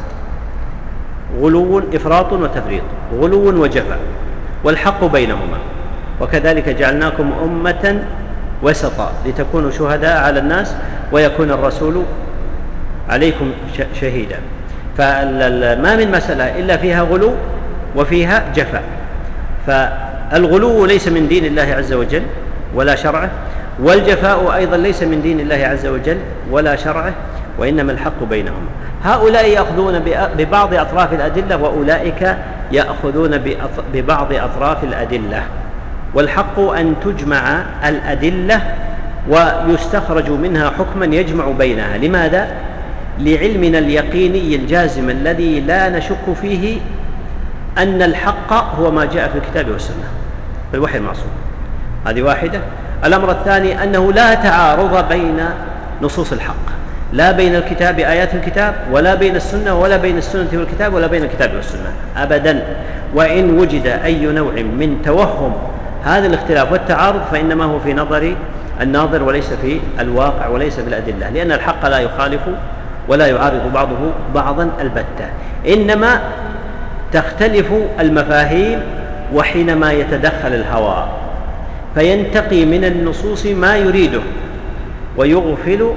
A: غلو إفراط وتفريط، غلو وجفاء، والحق بينهما. وكذلك جعلناكم أمة وسطا لتكونوا شهداء على الناس ويكون الرسول عليكم شهيدا. فما من مسألة إلا فيها غلو وفيها جفاء. فالغلو ليس من دين الله عز وجل ولا شرعه، والجفاء أيضا ليس من دين الله عز وجل ولا شرعه، وإنما الحق بينهما. هؤلاء يأخذون ببعض أطراف الأدلة، وأولئك يأخذون ببعض أطراف الأدلة. والحق أن تجمع الأدلة ويستخرج منها حكما يجمع بينها. لماذا؟ لعلمنا اليقيني الجازم الذي لا نشك فيه أن الحق هو ما جاء في الكتاب والسنة بالوحي المعصوم. هذه واحدة. الأمر الثاني أنه لا تعارض بين نصوص الحق، لا بين الكتاب آيات الكتاب، ولا بين السنة، ولا بين السنة والكتاب، ولا بين الكتاب والسنة أبدا. وإن وجد أي نوع من توهم هذا الاختلاف والتعارض فإنما هو في نظر الناظر وليس في الواقع وليس في الأدلة، لأن الحق لا يخالف ولا يعارض بعضه بعضا البتة، إنما تختلف المفاهيم وحينما يتدخل الهوى فينتقي من النصوص ما يريده ويغفل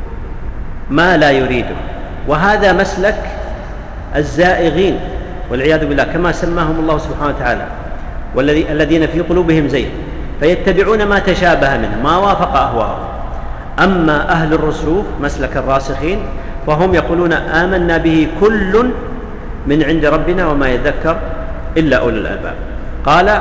A: ما لا يريده. وهذا مسلك الزائغين والعياذ بالله، كما سماهم الله سبحانه وتعالى، الذين في قلوبهم زيغ.
C: فيتبعون ما تشابه منه ما وافق أهواءهم. أما أهل الرسوخ مسلك الراسخين فهم يقولون آمنا به كل من عند ربنا وما يذكر إلا أولو الألباب. قال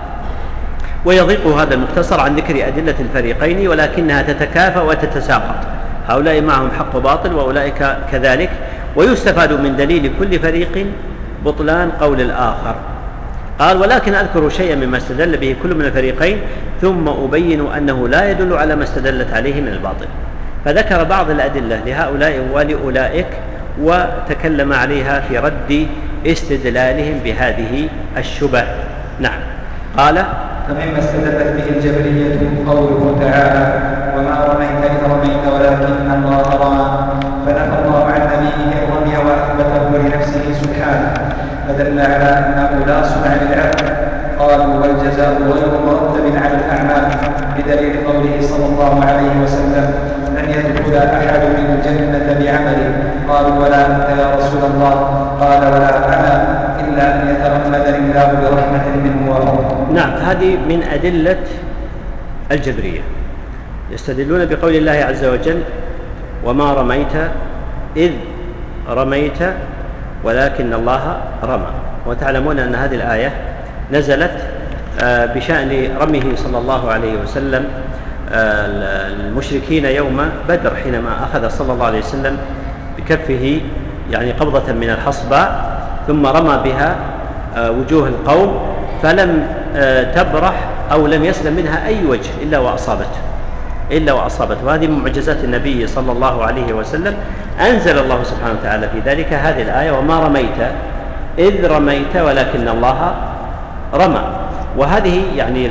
C: ويضيق هذا المختصر عن ذكر أدلة الفريقين ولكنها تتكافأ وتتساقط، هؤلاء معهم حق باطل وأولئك كذلك، ويستفاد من دليل كل فريق بطلان قول الآخر. قال ولكن أذكر شيئا مما استدل به كل من الفريقين ثم أبين أنه لا يدل على ما استدلت عليه من الباطل. فذكر بعض الأدلة لهؤلاء ولأولئك وتكلم عليها في رد استدلالهم بهذه الشبه. نعم. قال
B: فمما استدلت به الجبرية قوله تعالى وما رميت إذ رميت ولكن الله رمى، فنفى الله عن نبيه الرمي وأثبته لنفسه سبحانه، فدل على أنه لا صنع للعبد. قالوا والجزاء غير مرتب على الأعمال بدليل قوله صلى الله عليه وسلم لن يدخل أحد من الجنة بعمله. قالوا ولا أنت يا رسول الله؟ قال ولا أنا إلا أن يتغمدني الله برحمة منه وفضل.
C: نعم. هذه من أدلة الجبرية، يستدلون بقول الله عز وجل وما رميت إذ رميت ولكن الله رمى. وتعلمون أن هذه الآية نزلت بشأن رميه صلى الله عليه وسلم المشركين يوم بدر، حينما أخذ صلى الله عليه وسلم بكفه يعني قبضة من الحصباء ثم رمى بها وجوه القوم فلم تبرح أو لم يسلم منها أي وجه إلا وأصابته. وهذه من معجزات النبي صلى الله عليه وسلم. أنزل الله سبحانه وتعالى في ذلك هذه الآية وما رميت إذ رميت ولكن الله رمى. وهذه يعني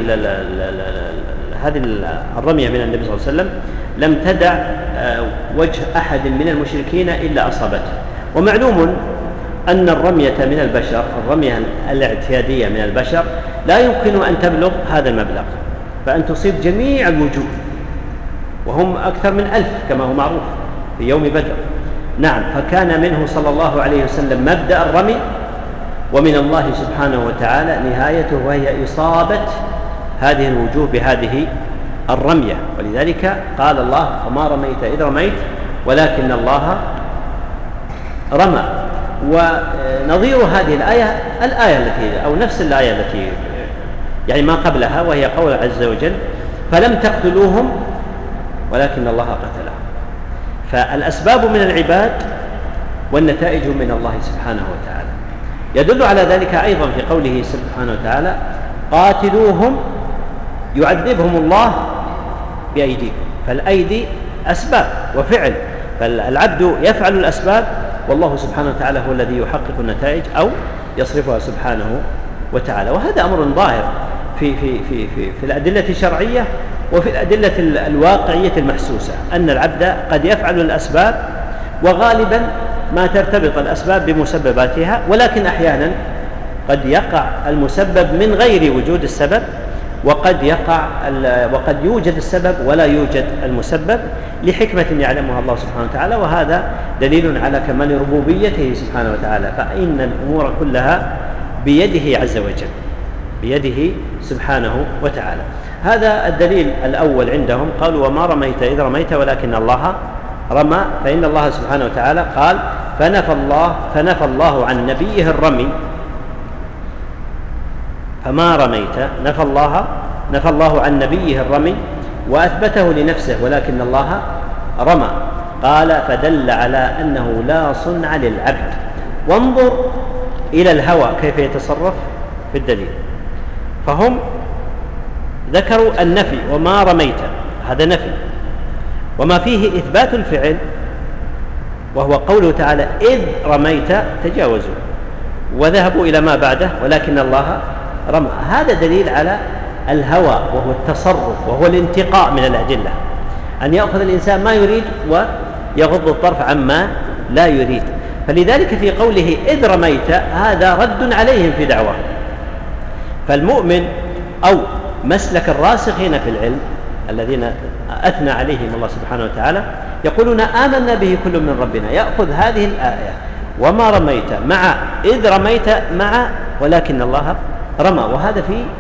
C: هذه الرمية من النبي صلى الله عليه وسلم لم تدع وجه أحد من المشركين إلا أصابته. ومعلوم أن الرمية من البشر، الرمية الاعتيادية من البشر لا يمكن أن تبلغ هذا المبلغ، فأن تصيب جميع الوجوه وهم أكثر من 1000 كما هو معروف في يوم بدر. نعم. فكان منه صلى الله عليه وسلم مبدأ الرمي، ومن الله سبحانه وتعالى نهايته وهي إصابة هذه الوجوه بهذه الرمية. ولذلك قال الله وما رميت إذ رميت ولكن الله رمى. ونظير هذه الآية التي أو نفس الآية التي يعني ما قبلها، وهي قول عز وجل فلم تقتلوهم ولكن الله قتلهم. فالأسباب من العباد والنتائج من الله سبحانه وتعالى. يدل على ذلك أيضا في قوله سبحانه وتعالى قاتلوهم يعذبهم الله بأيديكم. فالأيدي أسباب وفعل، فالعبد يفعل الأسباب والله سبحانه وتعالى هو الذي يحقق النتائج أو يصرفها سبحانه وتعالى. وهذا أمر ظاهر في الأدلة الشرعية وفي الأدلة الواقعية المحسوسة، أن العبد قد يفعل الأسباب وغالبا ما ترتبط الأسباب بمسبباتها، ولكن أحيانا قد يقع المسبب من غير وجود السبب، وقد يوجد السبب ولا يوجد المسبب لحكمة يعلمها الله سبحانه وتعالى. وهذا دليل على كمال ربوبيته سبحانه وتعالى، فإن الأمور كلها بيده عز وجل، بيده سبحانه وتعالى. هذا الدليل الأول عندهم. قالوا وما رميت إذ رميت ولكن الله رمى، فإن الله سبحانه وتعالى قال فنفى الله عن نبيه الرمي، فما رميت نفى الله عن نبيه الرمي وأثبته لنفسه ولكن الله رمى. قال فدل على أنه لا صنع للعبد. وانظر إلى الهوى كيف يتصرف في الدليل. فهم ذكروا النفي وما رميت، هذا نفي، وما فيه إثبات الفعل وهو قوله تعالى إذ رميت تجاوزوا وذهبوا إلى ما بعده ولكن الله رمى. هذا دليل على الهوى وهو التصرف وهو الانتقاء من الأدلة، أن يأخذ الإنسان ما يريد ويغض الطرف عما لا يريد. فلذلك في قوله إذ رميت هذا رد عليهم في دعوة. فالمؤمن أو مسلك الراسخين في العلم الذين أثنى عليهم الله سبحانه وتعالى يقولون آمنا به كل من ربنا، يأخذ هذه الآية وما رميت مع إذ رميت مع ولكن الله رمى، وهذا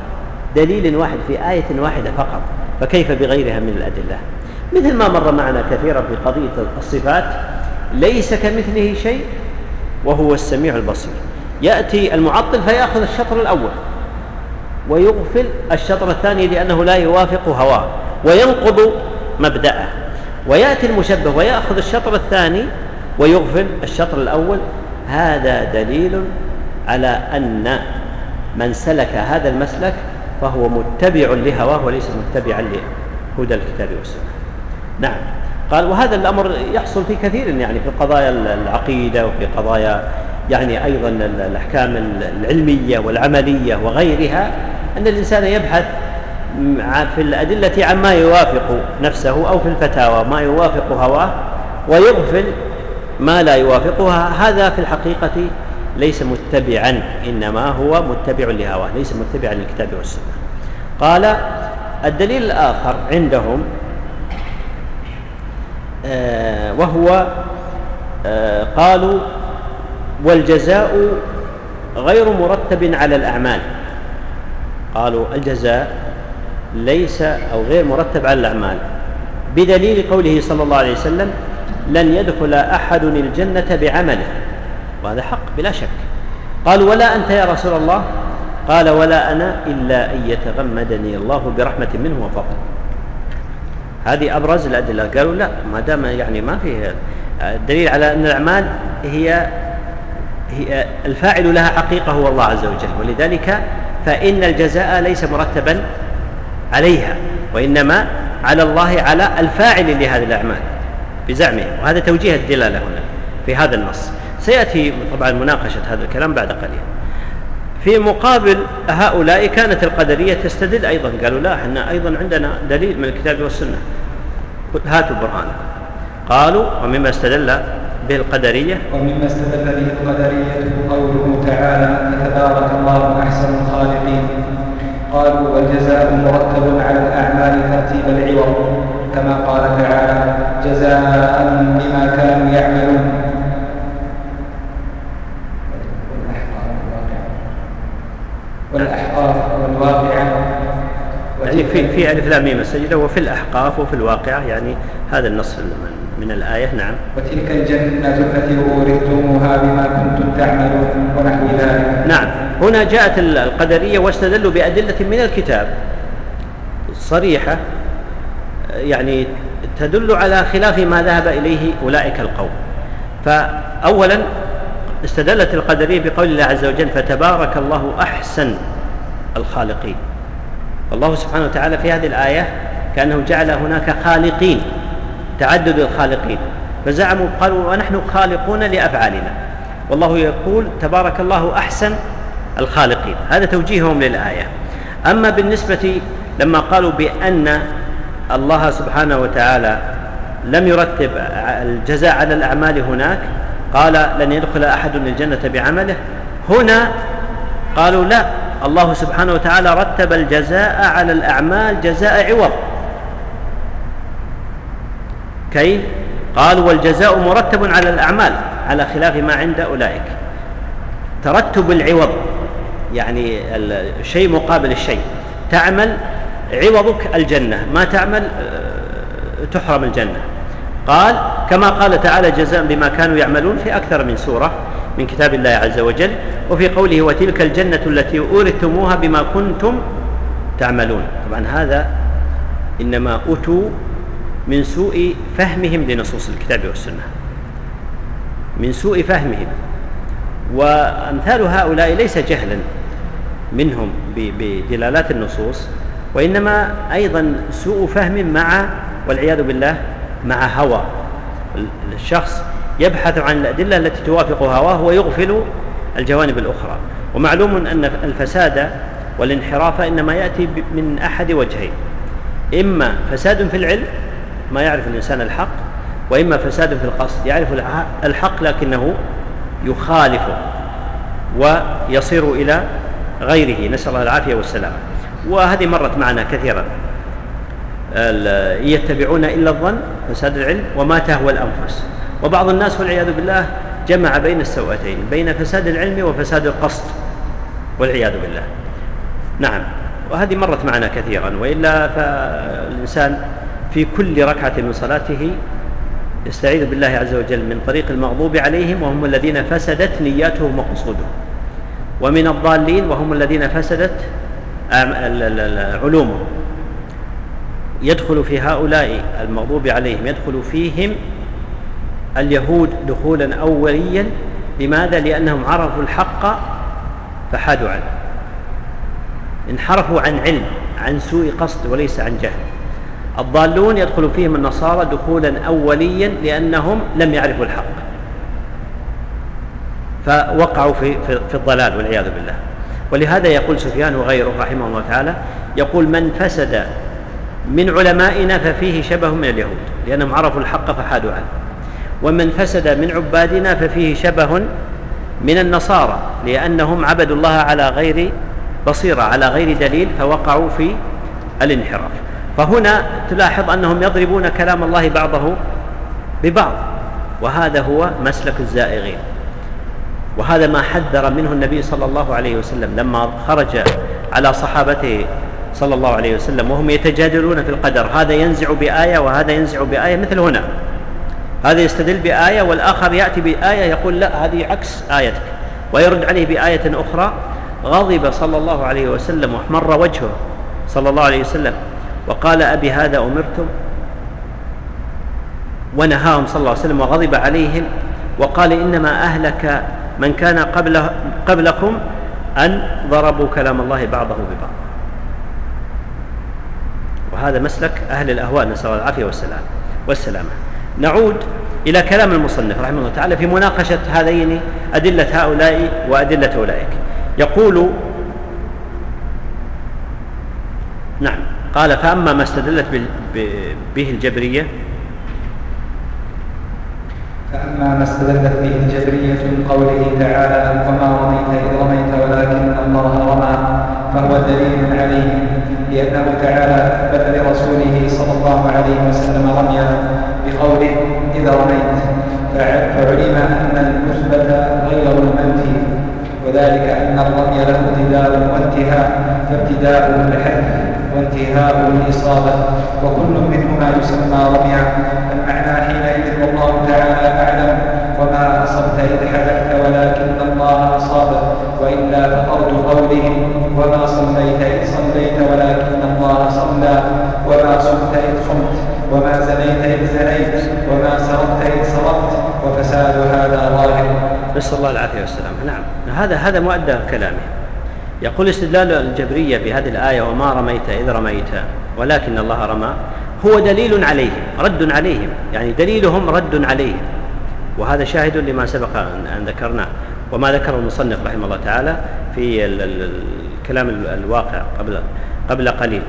C: دليل واحد في آية واحدة فقط، فكيف بغيرها من الأدلة؟ مثل ما مر معنا كثيرا في قضية الصفات، ليس كمثله شيء وهو السميع البصير. يأتي المعطل فيأخذ الشطر الأول ويغفل الشطر الثاني لأنه لا يوافق هواه وينقض مبدأه، ويأتي المشبه ويأخذ الشطر الثاني ويغفل الشطر الأول. هذا دليل على أن من سلك هذا المسلك فهو متبع لهواه وليس متبعا لهدى الكتاب والسنة. نعم. قال وهذا الأمر يحصل في كثير، يعني في قضايا العقيدة وفي قضايا يعني أيضا الأحكام العلمية والعملية وغيرها، أن الإنسان يبحث في الأدلة عما يوافق نفسه أو في الفتاوى ما يوافق هواه ويغفل ما لا يوافقها. هذا في الحقيقة ليس متبعا، إنما هو متبع لهواه ليس متبعا للكتاب والسنة. قال الدليل الآخر عندهم وهو قالوا والجزاء غير مرتب على الأعمال. قالوا الجزاء ليس أو غير مرتب على الأعمال بدليل قوله صلى الله عليه وسلم لن يدخل أحد الجنة بعمله، وهذا حق بلا شك. قالوا ولا أنت يا رسول الله؟ قال ولا أنا إلا أن يتغمدني الله برحمة منه وفضل. هذه أبرز الأدلة. قالوا لا، ما دام يعني ما فيه دليل على أن الأعمال هي الفاعل لها حقيقة هو الله عز وجل، ولذلك فإن الجزاء ليس مرتبا عليها وإنما على الله على الفاعل لهذه الأعمال بزعمه. وهذا توجيه الدلالة هنا في هذا النص. سيأتي طبعا مناقشة هذا الكلام بعد قليل. في مقابل هؤلاء كانت القدرية تستدل أيضا، قالوا لا، احنا أيضا عندنا دليل من الكتاب والسنة، هاتوا برهانكم. قالوا ومما استدل به القدرية
B: قوله تعالى تبارك الله أحسن الخالقين. قالوا والجزاء مرتب على الأعمال ترتيب العوض، كما قال تعالى جزاء بما كانوا يعملون. والأحقاف والواقعة،
C: يعني في ألف لام ميم السجدة وفي الأحقاف وفي الواقعة، يعني هذا النص من الآية. نعم.
B: وتلك الجنة التي أورثتموها بما كنتم تعملون ونحو ذلك.
C: نعم. هنا جاءت القدرية واستدلوا بأدلة من الكتاب صريحة يعني تدل على خلاف ما ذهب إليه أولئك القوم. فأولا استدلت القدرية بقول الله عز وجل فتبارك الله أحسن الخالقين. الله سبحانه وتعالى في هذه الآية كأنه جعل هناك خالقين، تعدد الخالقين، فزعموا قالوا ونحن خالقون لأفعالنا، والله يقول تبارك الله أحسن الخالقين. هذا توجيههم للآية. أما بالنسبة لما قالوا بأن الله سبحانه وتعالى لم يرتب الجزاء على الأعمال هناك، قال لن يدخل أحد الجنة بعمله، هنا قالوا لا، الله سبحانه وتعالى رتب الجزاء على الأعمال جزاء عوض. كيف؟ قالوا والجزاء مرتب على الأعمال على خلاف ما عند أولئك. ترتب العوض يعني الشيء مقابل الشيء، تعمل عوضك الجنة، ما تعمل تحرم الجنة. قال كما قال تعالى جزاء بما كانوا يعملون في أكثر من سورة من كتاب الله عز وجل، وفي قوله وتلك الجنة التي أورثتموها بما كنتم تعملون. طبعا هذا إنما أتوا من سوء فهمهم لنصوص الكتاب والسنة، من سوء فهمهم. وأمثال هؤلاء ليس جهلا منهم بدلالات النصوص، وإنما أيضا سوء فهم مع والعياذ بالله مع هوى. الشخص يبحث عن الأدلة التي توافق هواه ويغفل الجوانب الأخرى. ومعلوم أن الفساد والانحراف إنما يأتي من أحد وجهين، إما فساد في العلم ما يعرف الإنسان الحق، وإما فساد في القصد يعرف الحق لكنه يخالفه ويصير إلى غيره، نسأل الله العافية والسلامة. وهذه مرت معنا كثيرا، يتبعون إلا الظن فساد العلم وما تهوى الأنفس. وبعض الناس والعياذ بالله جمع بين السوءتين، بين فساد العلم وفساد القصد والعياذ بالله. نعم. وهذه مرت معنا كثيرا، وإلا فالإنسان في كل ركعة من صلاته يستعيذ بالله عز وجل من طريق المغضوب عليهم وهم الذين فسدت نياتهم وقصودهم، ومن الضالين وهم الذين فسدت علومهم. يدخل في هؤلاء المغضوب عليهم يدخل فيهم اليهود دخولا أوليا. لماذا؟ لأنهم عرفوا الحق فحادوا عنه، انحرفوا عن علم، عن سوء قصد وليس عن جهل. الضالون يدخل فيهم النصارى دخولا أوليا لأنهم لم يعرفوا الحق فوقعوا في الضلال والعياذ بالله. ولهذا يقول سفيان وغيره رحمه الله تعالى، يقول: من فسد من علمائنا ففيه شبه من اليهود لأنهم عرفوا الحق فحادوا عنه، ومن فسد من عبادنا ففيه شبه من النصارى لأنهم عبدوا الله على غير بصيرة، على غير دليل، فوقعوا في الانحراف. فهنا تلاحظ أنهم يضربون كلام الله بعضه ببعض، وهذا هو مسلك الزائغين، وهذا ما حذر منه النبي صلى الله عليه وسلم لما خرج على صحابته صلى الله عليه وسلم وهم يتجادلون في القدر، هذا ينزع بآية وهذا ينزع بآية. مثل هنا هذا يستدل بآية والآخر يأتي بآية يقول: لا، هذه عكس آيتك، ويرد عليه بآية أخرى. غضب صلى الله عليه وسلم واحمر وجهه صلى الله عليه وسلم وقال: أبي هذا أمرتم؟ ونهاهم صلى الله عليه وسلم وغضب عليهم وقال: إنما أهلك من كان قبلكم أن ضربوا كلام الله بعضه ببعض. وهذا مسلك أهل الأهواء، نسأل الله العافية والسلامة. نعود إلى كلام المصنف رحمه الله تعالى في مناقشة هذين أدلة هؤلاء وأدلة أولئك. يقول: نعم، قال: فأما ما استدلت به الجبرية
B: من قوله تعالى: وما رميت إذ رميت ولكن الله رمى، فهو دليل عليه، لأنه تعالى أثبت لرسوله صلى الله عليه وسلم رميا بقوله: إذا رميت، فعلم أن المثبت غير المنفي، وذلك أن الرمي له ابتداء وانتهاء، فابتداء الحذف وانتهاء الإصابة، وكل منهما يسمى رميا. المعنى حينئذ والله تعالى أعلم: وما أصبت إذ حذفت ولكن الله أصابه، وإلا فقرت قولهم: وما صليت إذ صليت ولكن الله صلى، وما صمت إذ صمت، وما زنيت إذ زنيت، وما سرقت إذ سرقت، وفساد هذا ظاهر.
C: نسأل الله العافية والسلام. نعم، هذا مؤدى كلامه. يقول: استدلال الجبرية بهذه الآية: وما رميت إذ رميت ولكن الله رمى، هو دليل عليهم، رد عليهم، يعني دليلهم رد عليهم، وهذا شاهد لما سبق أن ذكرناه وما ذكره المصنف رحمه الله تعالى في الكلام الواقع قبل قليل.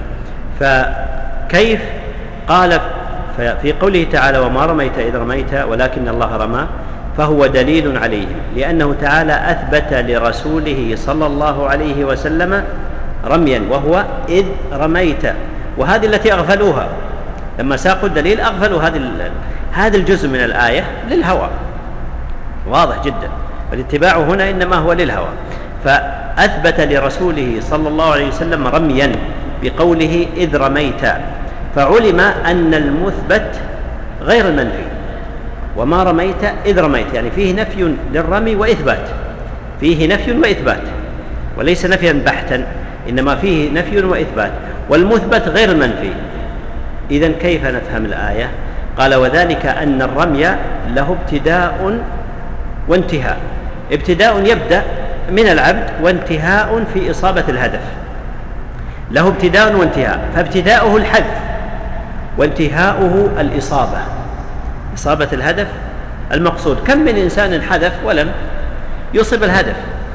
C: فكيف قال في قوله تعالى: وما رميت إذ رميت ولكن الله رمى، فهو دليل عليهم، لأنه تعالى أثبت لرسوله صلى الله عليه وسلم رميا، وهو إذ رميت. وهذه التي أغفلوها لما ساقوا الدليل، أغفلوا هذا الجزء من الآية للهوى، واضح جدا. والاتباع هنا إنما هو للهوى. فأثبت لرسوله صلى الله عليه وسلم رميا بقوله: إذ رميت، فعلم أن المثبت غير المنفي. وما رميت إذ رميت، يعني فيه نفي للرمي وإثبات، فيه نفي وإثبات، وليس نفيا بحتا، إنما فيه نفي وإثبات، والمثبت غير المنفي. إذن كيف نفهم الآية؟ قال: وذلك أن الرمي له ابتداء وانتهاء. ابتداء يبدأ من العبد، وانتهاء في إصابة الهدف. له ابتداء وانتهاء، فابتداؤه الحذف وانتهاؤه الإصابة، إصابة الهدف المقصود. كم من إنسان حذف ولم يصب الهدف؟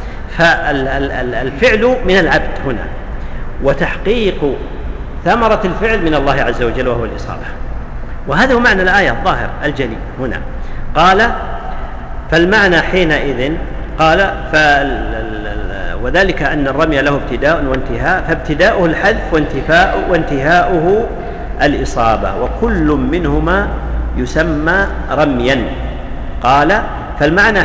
C: فالفعل من العبد هنا، وتحقيق ثمرة الفعل من الله عز وجل وهو الإصابة. وهذا هو معنى الآية الظاهر الجلي هنا. قال: فالمعنى حينئذ، قال: وذلك أن الرمي له ابتداء وانتهاء، فابتداؤه الحذف وانتهاؤه الإصابة، وكل منهما يسمى رميا. قال: فالمعنى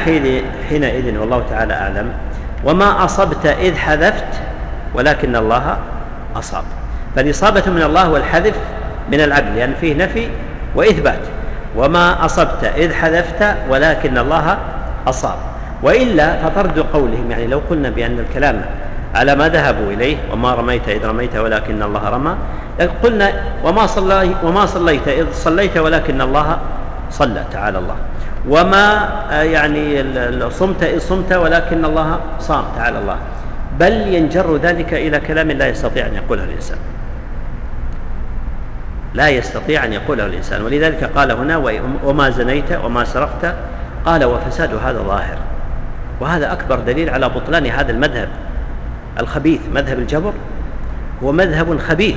C: حينئذ والله تعالى أعلم: وما أصبت إذ حذفت ولكن الله أصاب. فالإصابة من الله والحذف من العبد، لأن فيه نفي وإثبات. وما أصبت إذ حذفت ولكن الله أصاب. وإلا فطرد قولهم، يعني لو قلنا بأن الكلام على ما ذهبوا إليه، وما رميت إذ رميت ولكن الله رمى، قلنا وما صليت إذ صليت ولكن الله صلى تعالى الله، وما يعني صمت إذ صمت ولكن الله صام تعالى الله، بل ينجر ذلك إلى كلام لا يستطيع أن يقوله الإنسان، لا يستطيع أن يقوله الإنسان. ولذلك قال هنا وما زنيت وما سرقت، قال وفساد هذا ظاهر. وهذا أكبر دليل على بطلان هذا المذهب الخبيث. مذهب الجبر هو مذهب خبيث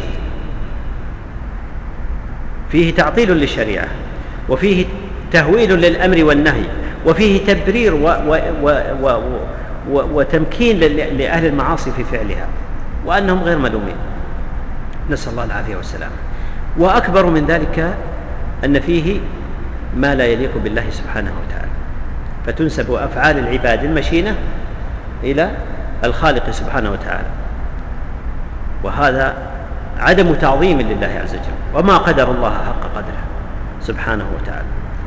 C: فيه تعطيل للشريعة، وفيه تهويل للأمر والنهي، وفيه تبرير وتمكين لأهل المعاصي في فعلها، وأنهم غير ملومين، نسأل الله العافية والسلامة. وأكبر من ذلك أن فيه ما لا يليق بالله سبحانه وتعالى، فتنسب أفعال العباد المشينة إلى الخالق سبحانه وتعالى، وهذا عدم تعظيم لله عز وجل، وما قدر الله حق قدره سبحانه وتعالى.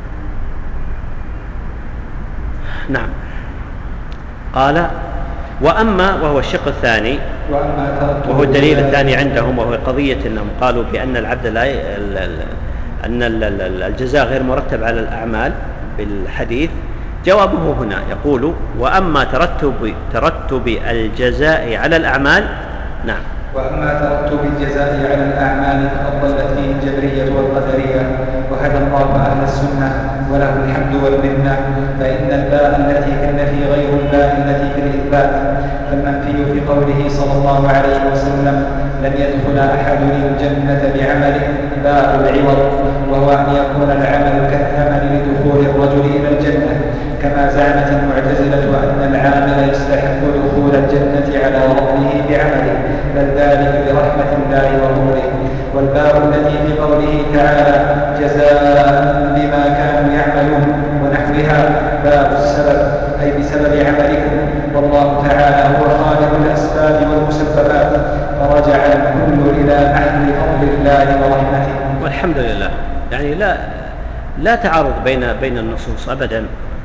C: نعم. قال وأما، وهو الشق الثاني، وهو الدليل الثاني عندهم، وهو قضية أنهم قالوا بأن العبد أن الجزاء غير مرتب على الأعمال بالحديث. جوابه هنا يقول وأما ترتب الجزاء على الأعمال. نعم.
B: وأما ترتب الجزاء على الأعمال فقد ضلت فيه الجبرية والقدرية، وهدى الله أهل السنة وله الحمد والمنة. فإن الباء التي في النفي غير الباء التي في الإثبات، فالمنفي في قوله صلى الله عليه وسلم لن يدخل أحد الجنة بعمله باء العوض، وهو أن يكون العمل كالثمن لدخول الرجل إلى الجنة، كما زعمت المعتزلة أن العامل يستحق دخول الجنة على ربه بعمله، بل ذلك برحمة الله وفضله. والباء التي في قوله تعالى جزاء بما كانوا يعملون ونحوها باء السبب، أي بسبب عملكم، والله تعالى هو خالق الأسباب والمسببات، فرجع الكل إلى محل فضل الله ورحمته.
C: والحمد لله. يعني لا تعارض بين النصوص أبدا.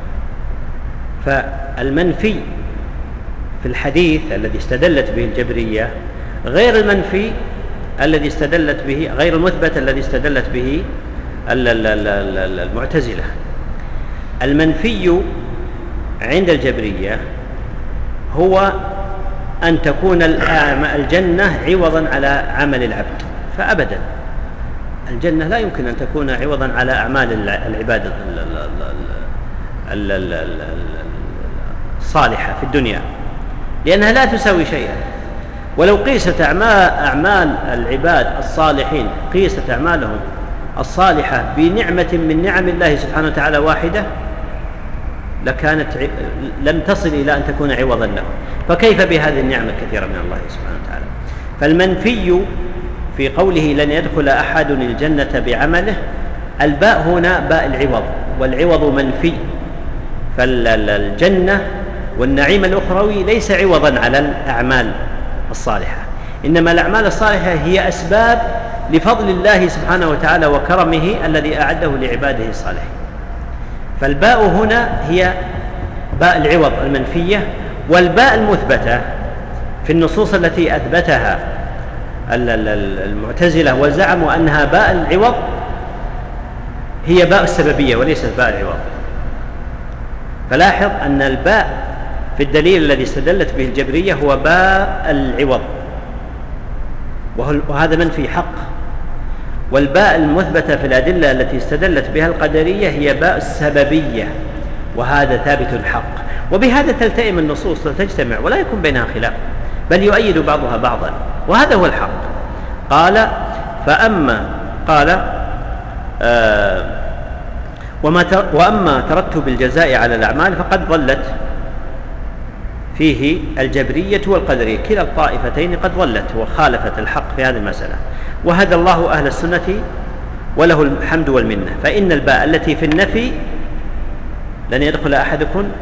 C: فالمنفي في الحديث الذي استدلت به الجبرية غير المنفي الذي استدلت به، غير المثبت الذي استدلت به المعتزلة. المنفي عند الجبرية هو أن تكون الجنة عوضا على عمل العبد، فأبدا الجنة لا يمكن أن تكون عوضا على أعمال العباد الصالحة في الدنيا، لأنها لا تساوي شيئا. ولو قيست أعمال العباد الصالحين، قيست أعمالهم الصالحة بنعمة من نعم الله سبحانه وتعالى واحدة، لم تصل إلى أن تكون عوضا له، فكيف بهذه النعمة الكثيرة من الله سبحانه وتعالى؟ فالمنفي في قوله لن يدخل أحد الجنة بعمله، الباء هنا باء العوض، والعوض منفي. فالجنة والنعيم الأخروي ليس عوضا على الأعمال الصالحة، إنما الأعمال الصالحة هي أسباب لفضل الله سبحانه وتعالى وكرمه الذي أعده لعباده الصالحين. فالباء هنا هي باء العوض المنفية، والباء المثبتة في النصوص التي أثبتها المعتزلة وزعموا أنها باء العوض هي باء السببية وليست باء العوض. فلاحظ أن الباء في الدليل الذي استدلت به الجبرية هو باء العوض، وهذا منفي حق. والباء المثبتة في الأدلة التي استدلت بها القدرية هي باء السببية، وهذا ثابت حق. وبهذا تلتئم النصوص وتجتمع ولا يكون بينها خلاف، بل يؤيد بعضها بعضا، وهذا هو الحق. قال وأما ترتب الجزاء على الأعمال فقد ضلت فيه الجبرية والقدرية، كلا الطائفتين قد ضلت وخالفت الحق في هذه المسألة، وهدى الله أهل السنة وله الحمد والمنة. فإن الباء التي في النفي لن يدخل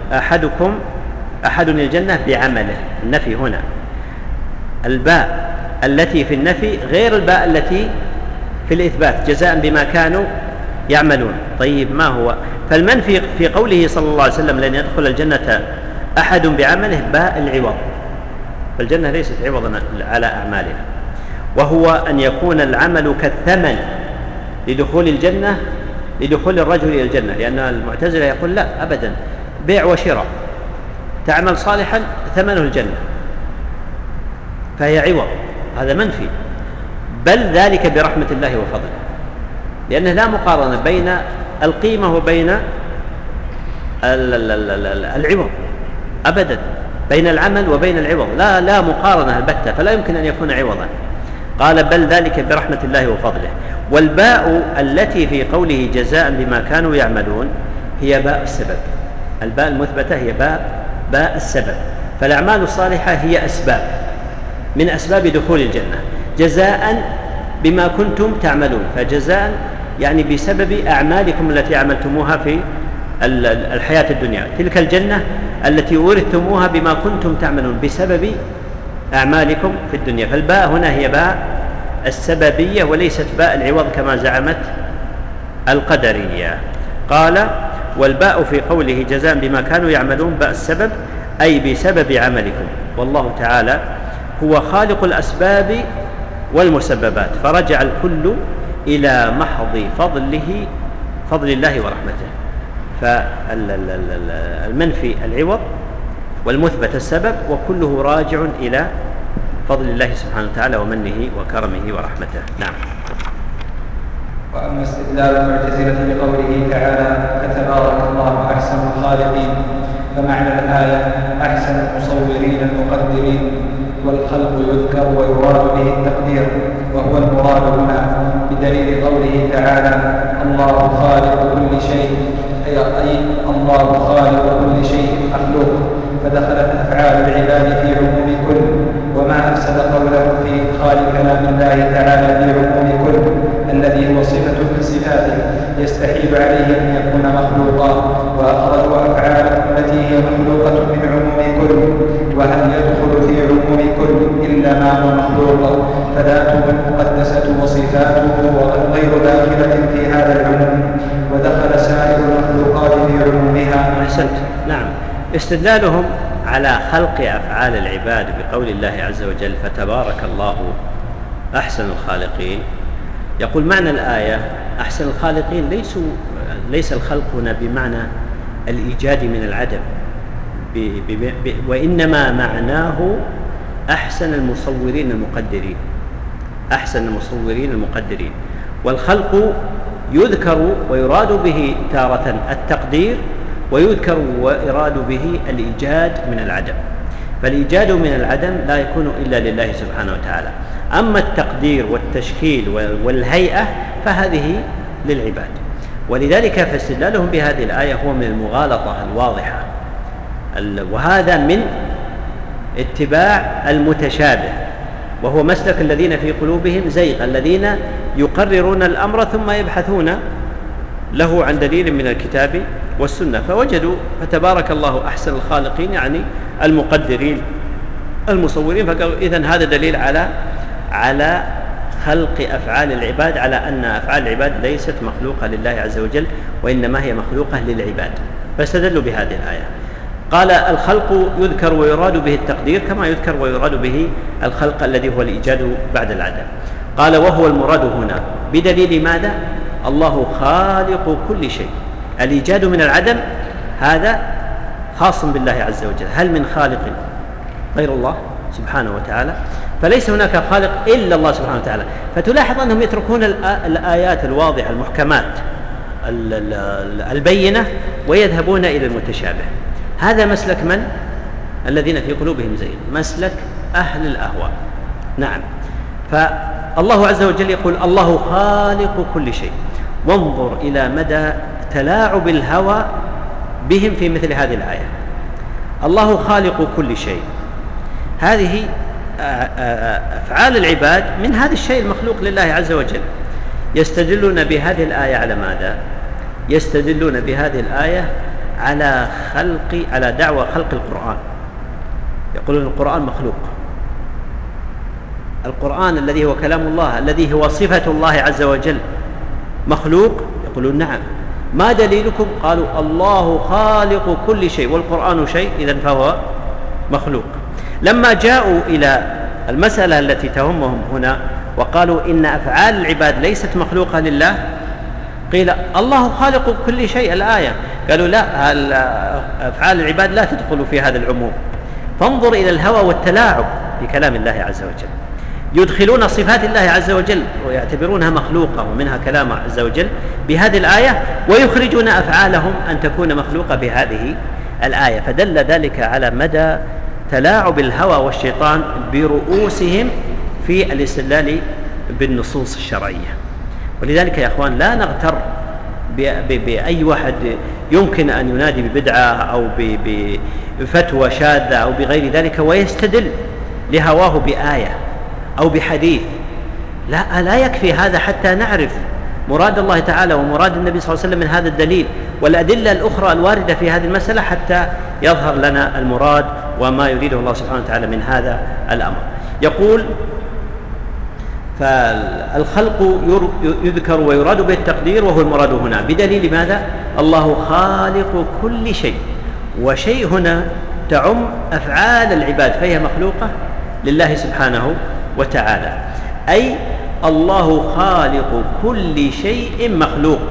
C: أحد الجنة بعمله، النفي هنا الباء التي في النفي غير الباء التي في الإثبات، جزاء بما كانوا يعملون. طيب ما هو؟ فالمنفي في قوله صلى الله عليه وسلم لن يدخل الجنة أحد بعمله باء العوض، فالجنة ليست عوضا على أعمالنا، وهو أن يكون العمل كالثمن لدخول الجنة، لدخول الرجل إلى الجنة، لأن المعتزلة يقول لا أبدا، بيع وشراء، تعمل صالحا ثمنه الجنة، فهي عوض، هذا منفي، بل ذلك برحمة الله وفضله، لأنه لا مقارنة بين القيمة وبين العوض أبدا، بين العمل وبين العوض لا مقارنة البتة، فلا يمكن أن يكون عوضا. قال بل ذلك برحمة الله وفضله. والباء التي في قوله جزاء بما كانوا يعملون هي باء السبب، الباء المثبتة هي باء السبب، فالأعمال الصالحة هي أسباب من أسباب دخول الجنة، جزاء بما كنتم تعملون، فجزاء يعني بسبب أعمالكم التي عملتموها في الحياة الدنيا، تلك الجنة التي ورثتموها بما كنتم تعملون بسبب أعمالكم في الدنيا. فالباء هنا هي باء السببية وليست باء العوض كما زعمت القدرية. قال والباء في قوله جزاء بما كانوا يعملون باء السبب أي بسبب عملكم، والله تعالى هو خالق الأسباب والمسببات، فرجع الكل إلى محض فضل الله ورحمته. فالمنفي العوض والمثبت السبب، وكله راجع إلى فضل الله سبحانه وتعالى ومنه وكرمه ورحمته. نعم.
B: وأما استدلال المعتزلة بقوله تعالى فتبارك الله أحسن الخالقين، فمعنى الآية أحسن المصورين المقدرين، والخلق يذكر ويراد به التقدير، وهو المراد هنا بدليل قوله تعالى الله خالق كل شيء، أي الله خالق كل شيء مخلوق، فدخلت أفعال العباد في عموم كل، وما أفسد قوله في خالق كلام الله تعالى في عموم كل الذي هو صفة من صفاته يستحيل عليه أن يكون مخلوقا، وأخرجوا أفعالهم التي هي مخلوقة من عموم كل، وهل يدخل في عموم كل إلا ما هو مخلوق، فذاته المقدسة وصفاته غير داخلة في هذا العموم، ودخل سائر المخلوقات في عمومها.
C: أحسنت. نعم. استدلالهم على خلق أفعال العباد بقول الله عز وجل فتبارك الله أحسن الخالقين، يقول معنى الآية أحسن الخالقين ليس الخلق هنا بمعنى الإيجاد من العدم، وإنما معناه أحسن المصورين المقدرين، أحسن المصورين المقدرين. والخلق يذكر ويراد به تارة التقدير، ويذكر ويراد به الإيجاد من العدم، فالإيجاد من العدم لا يكون إلا لله سبحانه وتعالى، أما التقدير والتشكيل والهيئة فهذه للعباد. ولذلك فاستدلالهم بهذه الآية هو من المغالطة الواضحة، وهذا من اتباع المتشابه، وهو مسلك الذين في قلوبهم زيغ، الذين يقررون الأمر ثم يبحثون له عن دليل من الكتاب والسنة، فوجدوا فتبارك الله أحسن الخالقين يعني المقدرين المصورين، فقالوا إذن هذا دليل على خلق أفعال العباد، على أن أفعال العباد ليست مخلوقة لله عز وجل، وإنما هي مخلوقة للعباد، فاستدلوا بهذه الآية. قال الخلق يذكر ويراد به التقدير كما يذكر ويراد به الخلق الذي هو الإيجاد بعد العدم. قال وهو المراد هنا بدليل ماذا؟ الله خالق كل شيء، الإيجاد من العدم هذا خاص بالله عز وجل، هل من خالق غير الله سبحانه وتعالى؟ فليس هناك خالق إلا الله سبحانه وتعالى. فتلاحظ أنهم يتركون الآيات الواضحة المحكمات البينة ويذهبون إلى المتشابه. هذا مسلك من؟ الذين في قلوبهم زيغ، مسلك أهل الأهواء. نعم. فالله عز وجل يقول الله خالق كل شيء، وانظر إلى مدى تلاعب الهوى بهم في مثل هذه الآية. الله خالق كل شيء، هذه أفعال العباد من هذا الشيء المخلوق لله عز وجل. يستدلون بهذه الآية على ماذا؟ يستدلون بهذه الآية على دعوى خلق القرآن، يقولون القرآن مخلوق، القرآن الذي هو كلام الله الذي هو صفة الله عز وجل مخلوق؟ يقولون نعم. ما دليلكم؟ قالوا الله خالق كل شيء والقرآن شيء، إذن فهو مخلوق. لما جاءوا إلى المسألة التي تهمهم هنا وقالوا إن أفعال العباد ليست مخلوقة لله، قيل الله خالق كل شيء الآية. قالوا لا، أفعال العباد لا تدخل في هذا العموم. فانظر إلى الهوى والتلاعب بكلام الله عز وجل، يدخلون صفات الله عز وجل ويعتبرونها مخلوقة ومنها كلام عز وجل بهذه الآية، ويخرجون أفعالهم أن تكون مخلوقة بهذه الآية. فدل ذلك على مدى تلاعب الهوى والشيطان برؤوسهم في الاستدلال بالنصوص الشرعية. ولذلك يا أخوان لا نغتر بأي واحد يمكن أن ينادي ببدعة أو بفتوى شاذة أو بغير ذلك ويستدل لهواه بآية أو بحديث. لا يكفي هذا حتى نعرف مراد الله تعالى ومراد النبي صلى الله عليه وسلم من هذا الدليل والأدلة الأخرى الواردة في هذه المسألة حتى يظهر لنا المراد وما يريده الله سبحانه وتعالى من هذا الأمر. يقول فالخلق يذكر ويراد به التقدير وهو المراد هنا بدليل ماذا؟ الله خالق كل شيء، وشيء هنا تعم أفعال العباد فهي مخلوقة لله سبحانه وتعالى، أي الله خالق كل شيء مخلوق،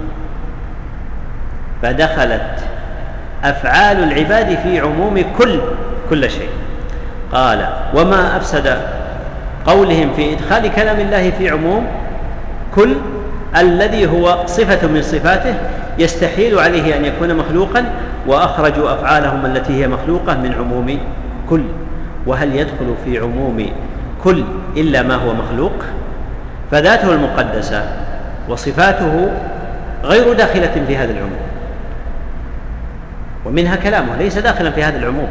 C: فدخلت أفعال العباد في عموم كل شيء. قال وما أفسد قولهم في إدخال كلام الله في عموم كل الذي هو صفة من صفاته يستحيل عليه أن يكون مخلوقا، وأخرجوا أفعالهم التي هي مخلوقة من عموم كل. وهل يدخل في عموم كل إلا ما هو مخلوق؟ فذاته المقدسة وصفاته غير داخلة في هذا العموم، ومنها كلامه ليس داخلا في هذا العموم،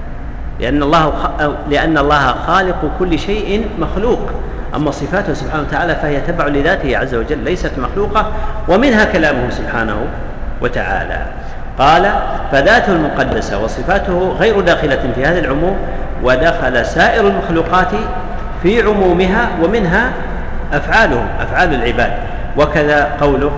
C: لأن الله خالق كل شيء مخلوق، أما صفاته سبحانه وتعالى فهي تبع لذاته عز وجل ليست مخلوقة، ومنها كلامه سبحانه وتعالى. قال فذاته المقدسة وصفاته غير داخلة في هذا العموم، ودخل سائر المخلوقات في عمومها ومنها أفعالهم أفعال العباد. وكذا قوله.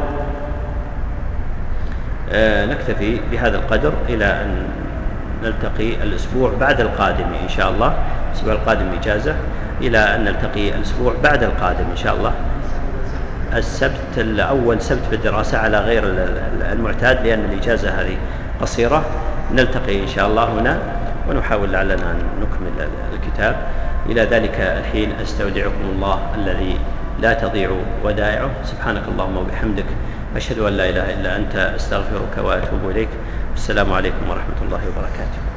C: نكتفي بهذا القدر إلى أن نلتقي الأسبوع بعد القادم إن شاء الله. الأسبوع القادم إجازة، إلى أن نلتقي الأسبوع بعد القادم إن شاء الله السبت الأول، سبت بالدراسة على غير المعتاد لأن الإجازة هذه قصيرة. نلتقي إن شاء الله هنا ونحاول لعلنا أن نكمل الكتاب. إلى ذلك الحين أستودعكم الله الذي لا تضيع ودائعه. سبحانك اللهم وبحمدك، أشهد أن لا إله إلا أنت، أستغفرك وأتوب إليك. السلام عليكم ورحمة الله وبركاته.